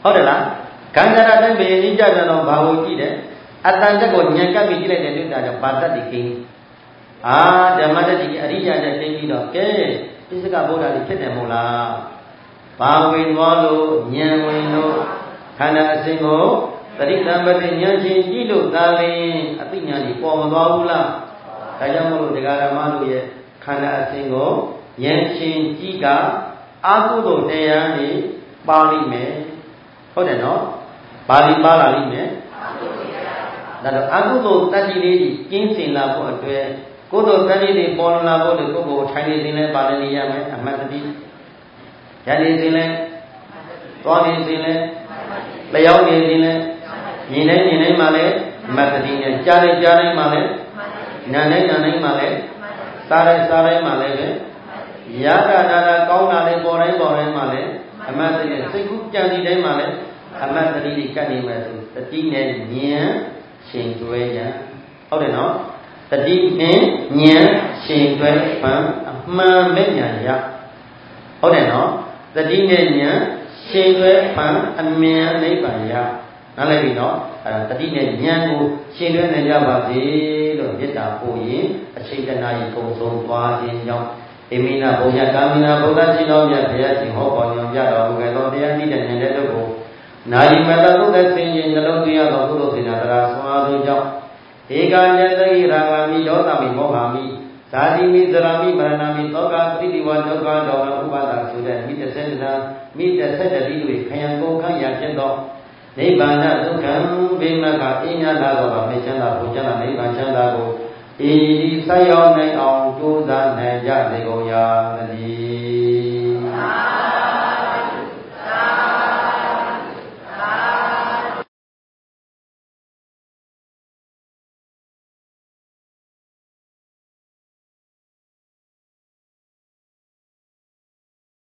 ဟုတ်တယ်လားခန္ဓာတိုင်းဘယ်ရင်ကြတယ်တော့ဘာကိုကြည့်တယ်အတန်တက်ကိုဉာဏ်ကပ်ပြီးကြည့်လိုက်တဲ့ဒုတာကြောင့်ဘာတတ်တိကိန်းဓမ္မတတိအရိယာနဲ့သိပြီးတော့ကဲပိစကဗုဒ္ဓကြီးဖြစ်တယ်မို့လားဘာဝင်သွားလို့ဉာဏ်ဝင်လို့ခန္ဓာအစဉ်ကိုသတိတံပတိဉာဏ်ချင်းကြည့်လို့သာလင်အသိဉာဏ်ကြီးပေါ်မသွားဘူးလားဒါကြောင့်မို့လို့တရားဓမ္မတို့ရဲ့ခန္ဓာအစဉ်ကိုဉာဏ်ချင်းကြည့်ကအာဟုသောတရားนี่ပါလိမ့်မယ်ဟုတ်တယ်နော်ပါဠိပါလာလိမ့်မယ်ဒါတော့အာဟုသောတတ္တိလေးကြီးကျင်းစင်လာဖို့အတွက်ကိုယ်တော်တတ္တိလေးပေါ်လာဖို့အတွက်ကိုယ်ကိုထိုင်နေစဉ်လဲပါဠိနေရမယ်အမှတ်တတိရနေစဉ်လဲသွားနေစဉ်လဲလျောင်းနေစဉ်လဲမြင်တိုင်းမှလဲအမှတ်တတိနဲ့ကြားတိုင်းမှလဲနာတိုင်းမှလဲစားတိုင်းမှလဲပဲရတာနာကောင်းတာလေးပေါ်တိုင်းမှလဲအမှတ်တတိစိတ်ကူးကြံစီတိုင်းမှလဲအမှတ်တတိကတ်နေမယ်ဆိုတတိနဲ့ဉာဏ်ရှင်တွဲရဟုတ်တယ်နော်တတိနဲ့ဉာဏ်ရှင်တွဲဖန်အမှန်မဲ့ဉာဏ်ရဟုတ်တယ်နော်တတိနဲ့ဉာဏ်ရှင်တွဲဖန်အမြန်နိဗ္ဗာန်ရနားလည်ပြီနော်တတိနဲ့ဉာဏ်ကိုရှင်တွဲနိုင်ကြပါစေလို့မေတ္တာပို့ရင်အချိန်တနာကြီးပုံဆုံးသွားခြင်းကြောင့်ဣမိနာဘုရားကာမိနာဘုရားရှင်တော်မြတ်ဘုရားရှင်ဟောပေါ်ညွှန်ပြတော်မူခဲ့သောတရားနည်းတဲ့ဉာဏ်တဲ့တို့ကိုနာယိမတသုတ်တဲ့ဆင်ရင်နှလုံးသွင်းရသောသုတ္တစေနာတရားဆွမ်းအားသောကြောင့်ဧကညတတိရာဂာမိဒေါသမိမောဟမိဇာတိမိသရမိမရဏမိသောကပရိဒီဝဒုက္ခဒေါမဥပါဒဆိုတဲ့မိတ္တဆက်တနာမိတ္တဆက်တတိတွေခယံကုန်ခန့်ရဖြစ်သောနိဗ္ဗာန်ဒုက္ခံဘေမကအင်းညာလာသောမေချမ်းသာဘုရားနိဗ္ဗာန်ချမ်းသာကိုဤဒီဆက်ရောက်နိုင်အောင်ကြိုးစားနိုင်ကြစေကုန်ရာတည်း